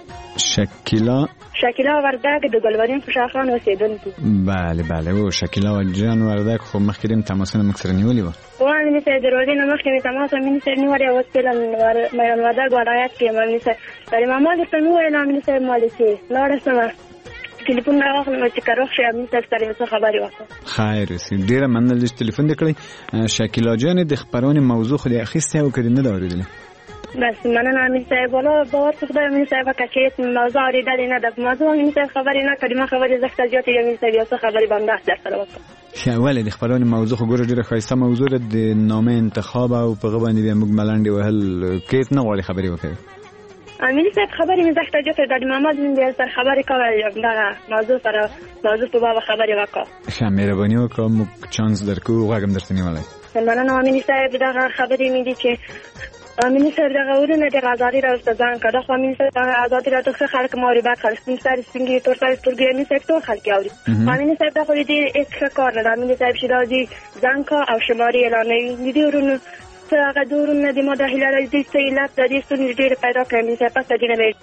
شکیلا وردګ د ګلورین خوشحال خان اوسیدونکي بله او شکیلا جان وردګ خو مخکریم تماسونه مکسر نیولې و او امین صاحب د ورځې نه مخکې تماس امین صاحب نیولې او سپلن مېران وردګ ولایت کې امین صاحب پرې ماما د سمو ویل امین صاحب مالسي لاړ سم ټلیفون راغله چې کاروخ شي امین صاحب سره څه خبري وکړه خیر سي ډیره مننه چې تلیفون وکړي شکیلا جان د خبرونه موضوع خو د اخیسته او کړي نه دا اوریدل بس مننه امین صاحب ولا باور څه د امین صاحب کچې موضوع اوریدل نه د موضوع امین صاحب خبري نه کړي ما خبري زښت جوړې امین صاحب څه خبري باندې در سره وکړه شاول د خبرونه موضوع خو ګوره ډیره خاصه موضوع د نامه انتخاب او په غوښنه به موږ ملنډي وهل کیس نه غواړي خبري وکړي امین صاحب خبرې مې زښت جوړې د محمد بن بیل سره خبرې کولې دا موضوع په باب خبرې وکړه ښه مهرباني وکړه موږ چانس درکو غواړم درته نیولای مننه امین صاحب دا خبرې مې دي چې امین صاحب دا ورونه د آزادي راځه ځان کړه خو امین صاحب آزادي راځه خلک موري با خلک سپینګي تور سترګې امین صاحب ټول خلک اوري امین صاحب دا خو دې اکسترا کار نه امین صاحب شیرازي ځان کا او شماري اعلان دي ورونه څنګه دورونه د مداخله راځي چې علت د دې ستونزې ډېر پیدا کوي چې پس دې نه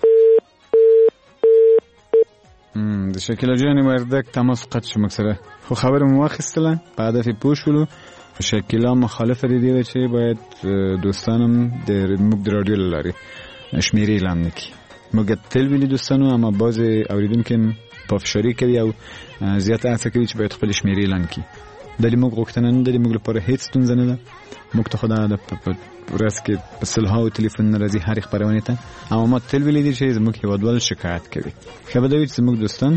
د شکیلا جان وردګ تماس قطع شو مکسره خو خبر مو واخیستله په هدف پوښولو شکیلا مخالفه دي چې باید دوستانم د موږ رادیو لاري شمیرې اعلان نکړي موږ تل ویلي دوستانو اما باز اوریدونکو پافشاری کوي او زیاته هڅه کوي چې باید خپل شمیرې اعلان کړي د موږ غوښتنه نه د موږ لپاره هیڅ ستونزه نه ده موږ ته خدای د ورځ کې په سلهاو ټلیفون راځي هر خبرونه ته اما ما تل ویلي دي چې موږ هیوادوال شکایت کوي خبر دوی چې موږ دوستان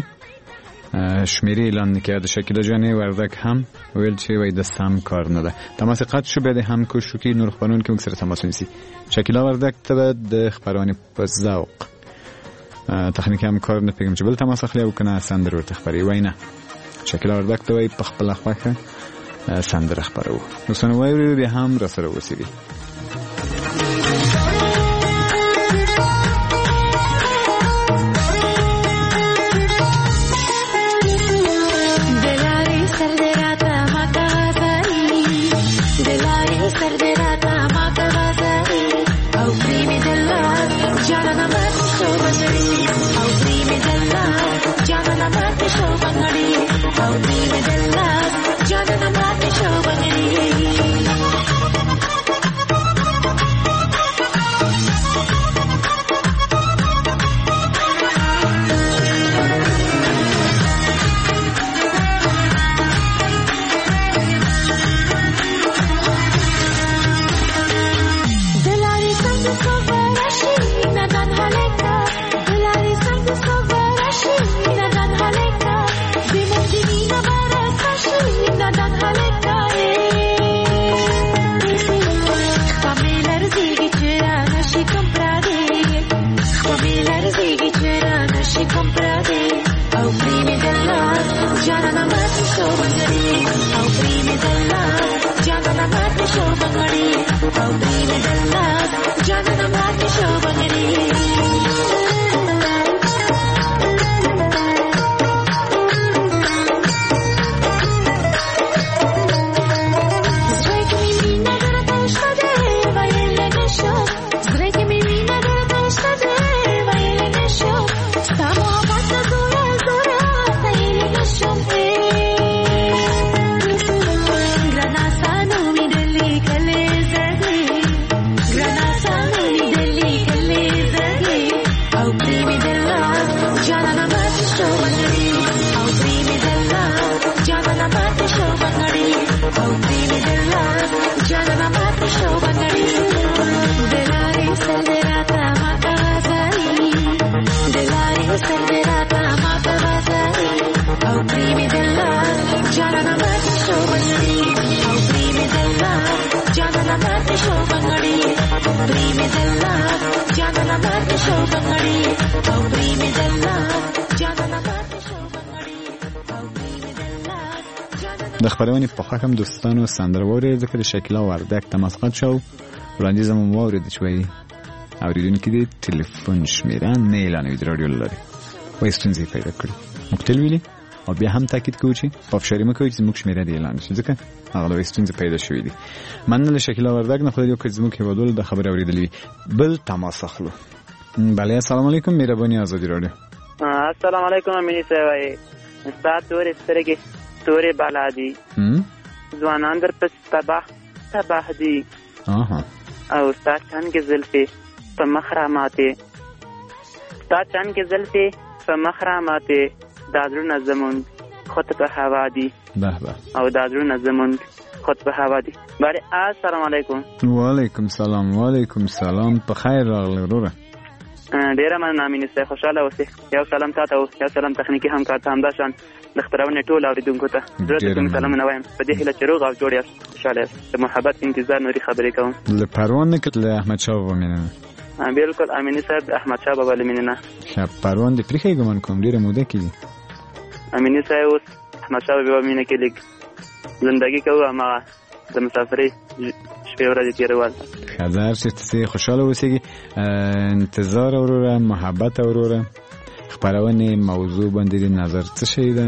شمیرې اعلان نکړي د شکیلا جان وردګ هم ویل چې وای د سم کار نه ده تماس قطع شو به هم کوشش کوي نور خبرونه کې موږ سره تماس ونیسي شکیلا وردګ ته د خبرونه په ذوق تخنیکی هم کار نه پیګم چې بل تماس اخلي او کنه سندر ورته خبري وای نه شکیلا وردګ ته وای په خپل خوخه سندر خبرو نو سنوي به هم را سره وسیږي I'll be with the love, جانانا مات شو بنگړي او پریم دلنا جانانا مات شو بنگړي پریم دلنا جانانا مات شو بنگړي او پریم دلنا جانانا مات شو بنگړي او پریم دلنا د خبرونې په خاکم دوستانو سندروري ذکر شکلا وردک تماسخات شو وړاندیز مو وورید چې وایي اوریدونکو دې ټلیفون شمیره نه اعلانوي د رادیو لري وایي ستونزې پیدا کړي مختل ویلي او بیا هم تاکید کوي چې په افشاری مکوي چې زموږ شمیره دې اعلان شي ځکه هغه له ستونزې پیدا شوې دي مننه شکلا وردک نه خو دې کوي زموږ هیوادول د خبر اوریدلې بل تماس اخلو بله السلام علیکم مهرباني آزادی رادیو السلام علیکم امینی صاحب استاد تورې سترګې تورې بالا دي ځوانان در پس تباه دي او ستا څنګه زلفې په مخ را ماتې ستا څنګه زلفې په مخ را ماتې دا زړونه زمونږ خود په هوا دي او دا زړونه زمونږ خود په هوا دي بله السلام علیکم وعلیکم سلام په خیر راغلی وروره ډیره مننه امیني صاحب خوشحاله اوسئ یو سلام تاته او یو سلام تخنیکي همکار ته همداشان د خپرونې ټول اورېدونکو ته زړه ته کوم سلامونه وایم په دې هیله چې روغ او جوړ یاست خوشحاله یاست د محبت انتظار نورې خبرې کوم له پروان نه که له احمدشاه بابا مینه نه بالکل امیني صاحب احمدشاه بابا له مینې نه ښه پروان دې پرېښی ګمان کوم ډېره موده کېږي امیني صاحب اوس احمدشاه بابا مینه کې لږ زندګي کوو هماغه د مسافرۍ شپې ورځې تېرول خدار چې خوشحاله اوسېږي انتظار وروره محبت وروره خپرونې موضوع باندې د نظر څه شی ده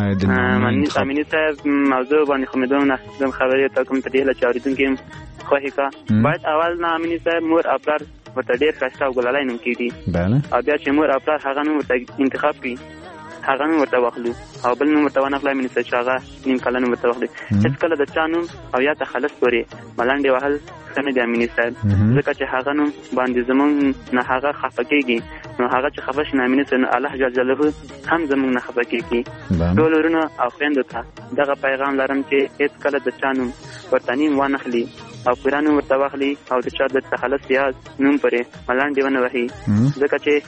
امیني صاحب موضوع باندې خو مې دومره خبرې ته کوم ته ډېره چې اورېدونکي یم خوښې کا باید اول نه امیني صاحب مور او پلار ورته ډېر ښایسته او ګلالی نوم کېږي او بیا چې مور او پلار هغه نوم ورته انتخاب کړي هغه نوم ورته واخلو او بل نوم ورته ونه اخلو امیني صاحب چې هغه نیم کاله نوم ورته واخلي هېڅکله د چا نوم او یا تخلص پورې ملنډې وهل ښه نه دي امیني صاحب ځکه چې هغه نوم باندې زمونږ نه هغه خفه کېږي نو هغه چې خفه شي نو امیني صاحب الله جل جلاله هم زمونږ نه خفه کېږي ټول ورونو او خویندو ته دغه پیغام لرم چې هېڅکله د چا نوم ورته نیم وانخلي او پوره نوم ورته واخلي او د چا د تخلص یا نوم پورې ملنډې ونه وهي ځکه چې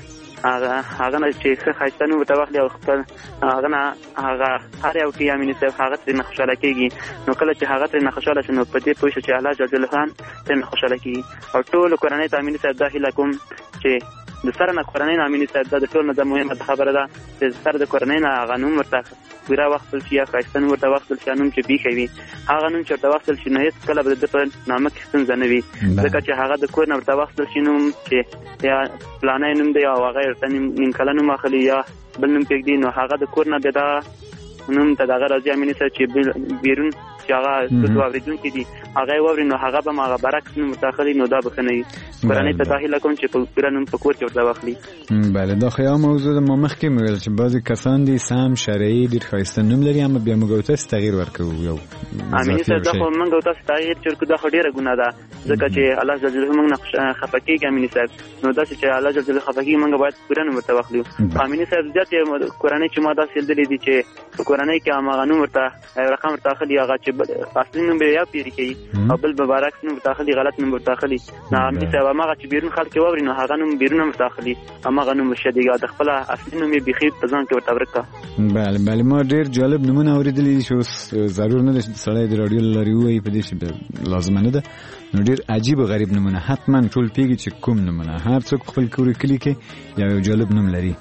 هغه نه چې ښه ښایسته نوم ورته واخلي او خپل هغه نه هغه هر یو کې امیني صاحب هغه ترېنه خوشحاله کېږي نو کله چې هغه ترېنه خوشحاله شي نو په دې پوه شو چې الله جل جلاله ترېنه خوشحاله کېږي او ټولو کورنۍ ته امیني صاحب دا هیله کوم چې د سره نه کورنۍ نه امیني صاحب دا د ټول نه دا مهمه خبره ده چې د سره د کورنۍ نه هغه نوم ورته پوره واخیستل شي یا ښایسته نوم ورته واخیستل شي نوم چې بیخی وي هغه نوم چې ورته واخیستل شي نو هېڅکله به د ده په نامه کې ستونزه نه وي ځکه چې هغه د کور نه ورته واخیستل شي نوم چې یا فلانی نوم دی او هغه ورته نیم کاله نوم اخلي یا بل نوم پرېږدي نو هغه د کور نه بیا دغه نوم ته دغه راځي امیني صاحب چې بیرون چې هغه څوک اورېدونکي دي هغه یې واوري نو هغه به هم هغه برعکس نوم ورته اخلي نو دا به ښه نه وي کورنۍ ته دا هیله کوم چې پوره نوم په کور کې ورته واخلي بله دا خو یو موضوع ده ما مخکې مې ویل چې بعضې کسان دي سم شرعي ډېر ښایسته نوم لري اما بیا موږ او تاسې تغییر ورکوو یو امیني صاحب دا خو موږ او تاسې تغییر چې ورکوو دا خو ډېره ګناه ده ځکه چې الله جل جلاله موږ نه خفه کېږي امیني صاحب نو داسې چې الله جل جلاله خفه کېږي موږ باید پوره نوم ورته واخلو امیني صاحب زیاتې کورنۍ چې ما داسې لیدلې دي چې په کورنۍ کې هماغه نوم ورته رقم ورته اخلي هغه چې اصلي نوم به یا پیري کوي او بل به برعکس نوم ورته اخلي غلط نوم ورته اخلي نو امیني صاحب هماغه چې بیرون خلک یې واوري نو هغه نوم بیرون ورته اخلي هماغه نوم شدیږي د خپله اصلي نوم یې بیخي په ځان کې ورته ورک کړه بله ما ډېر جالب نومونه اورېدلي دي چې اوس ضرور نه ده چې سړی د راډیو له لارې ووایي په دې چې لازمه نه ده نو ډېر عجیب و غریب نومونه حتما ټول پوهېږي چې کوم نومونه هر څوک خپل کلي کې یو جالب نوم لري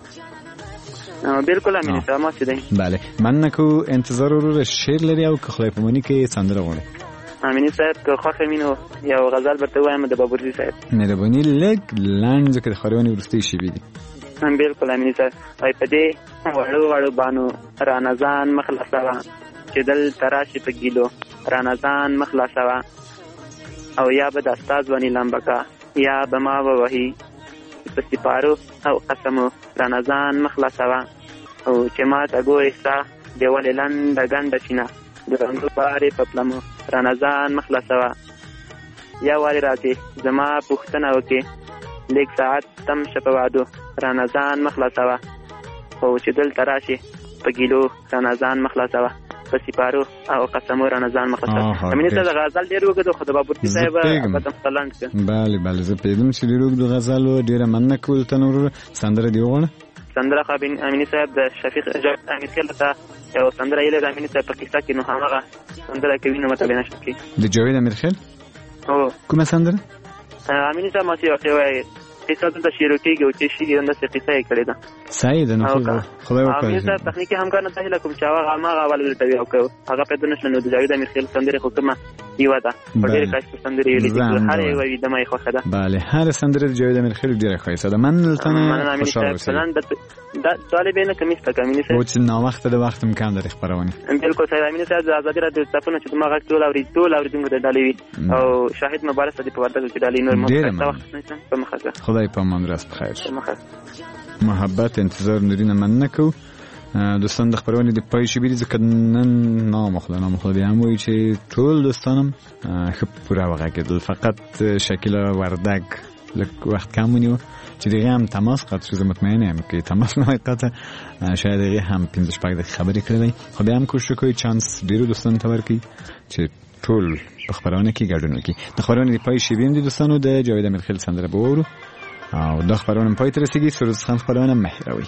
بالکل امیني صاحب ما چې دی بله مننه کوو انتظار وروره شعر لري او که خدای پاماني کې سندره غواړئ امیني صاحب که خوښه وي نو یو غزل به ته ووایم د بابرزي صاحب مهرباني لږ لنډ ځکه د خپرونې وروستۍ شېبې دي بالکل امیني صاحب وایي په دې وړو وړو بانو رانه ځان مه خلاصوه چې دلته راشي په ګیلو رانه ځان مه خلاصوه او یا به دا ستا ځواني لمبه کا یا به ما ووهي په سپارو او قسمو رانه ځان مه خلاصوه او چې ما ته ګورې ستا د ولې لنډه ګنډه شینه د رنګو بارې په پلمو رانه ځان مه خلاصوه یا وارې راځې زما پوښتنه وکړې لږ ساعت تم شه په وادو رانه ځان مه خلاصوه او چې دلته راشې په ګیلو رانه ځان مه خلاصوه په سپارو او قسمو رانه ځان مه خلاصوه امیني صاحب د غزل ډېر اوږد و خو د بابرسي صاحب البته لنډ کړه بله زه پوهېدم چې ډېر اوږد غزل و ډېره مننه کوو دلته نه وروره سندره دې وغواړه سندره خو امینی صاحب د شفیق امیر خیل ته یو سندره یې د امینی صاحب په کیسه کې نو هغه سندره کوي نو مطلب نشته کی د جاوید امیر خیل او کومه سندره امینی صاحب ماته یو قصه د شیروکیږي او چې شي د قصه یې کړې ده سعید نو خدای وکړي امیر صاحب تخنیکی همکار نه ته کوم چې هغه اول ولټوي او هغه په دنه شنو د جاوید امیر خیل سندره خو کومه یو ده ډېر کاش سندره یې لیکل هر یو وی د مې خوښه ده بله هر سندره د جاوید امیر خیل ډېره ښایسته ده من لتنه خوشاله اوسم دا طالبینه کمیس تک امینی صاحب او چې نو وخت د وخت امکان لري خبرونه بالکل صحیح امینی صاحب د آزادی راډیو تاسو چې ما غږ ټول اوریدونکو ته ډالې او شاهد مبارک صدیق په ورته کې ډالې نور مخه په مخه خدای په امان راست بخیر محبت انتظار نرینه من نکو دوستان د خبرونه د پای شي بیرې ځکه نن نامخله بیا هم وایي چې ټول دوستانم ښه پوره وغږېدل فقط شکیلا وردګ لږ وخت کم ونیو چې دغه هم تماس قطع شو. مطمئن یم که تماس نه قطع شاید دغه هم 15 دقیقه خبرې کړې خو بیا هم کوشش کوي چانس ډیرو دوستان ته ورکړي چې ټول په خبرونه کې ګډون وکړي. د خبرونه د پای شي بیم دي دوستانو د جاوید امیر خیل سندره بورو او د خبرونه پای تر رسیدي سروز خان خبرونه مهیروي.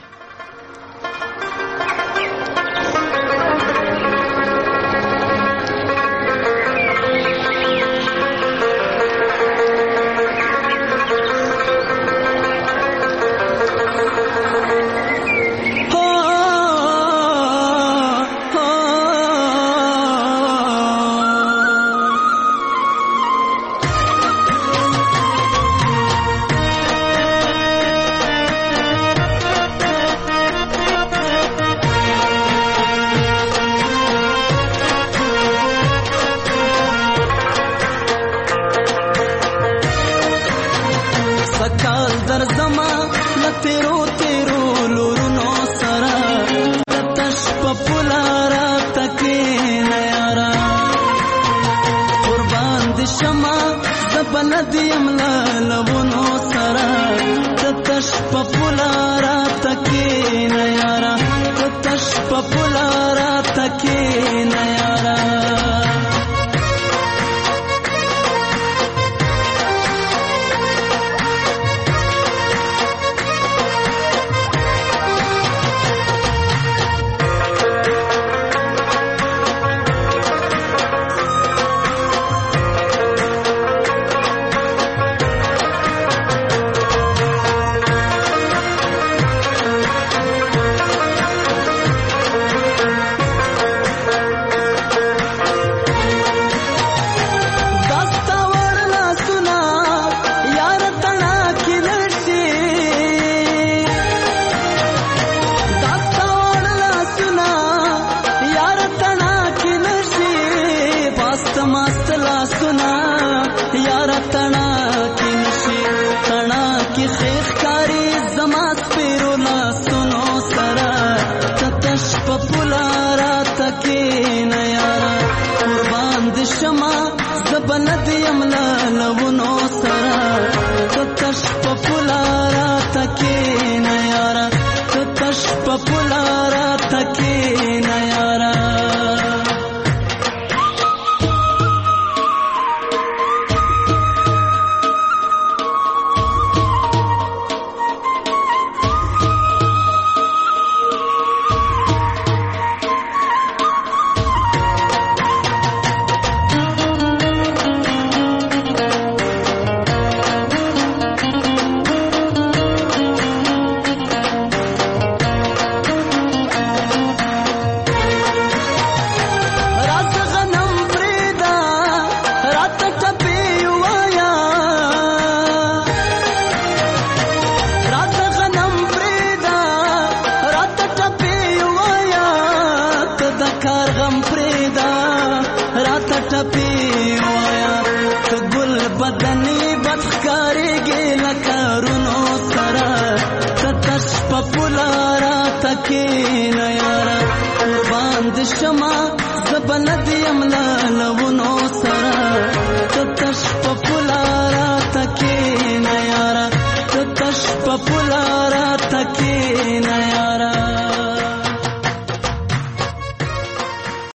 Popular,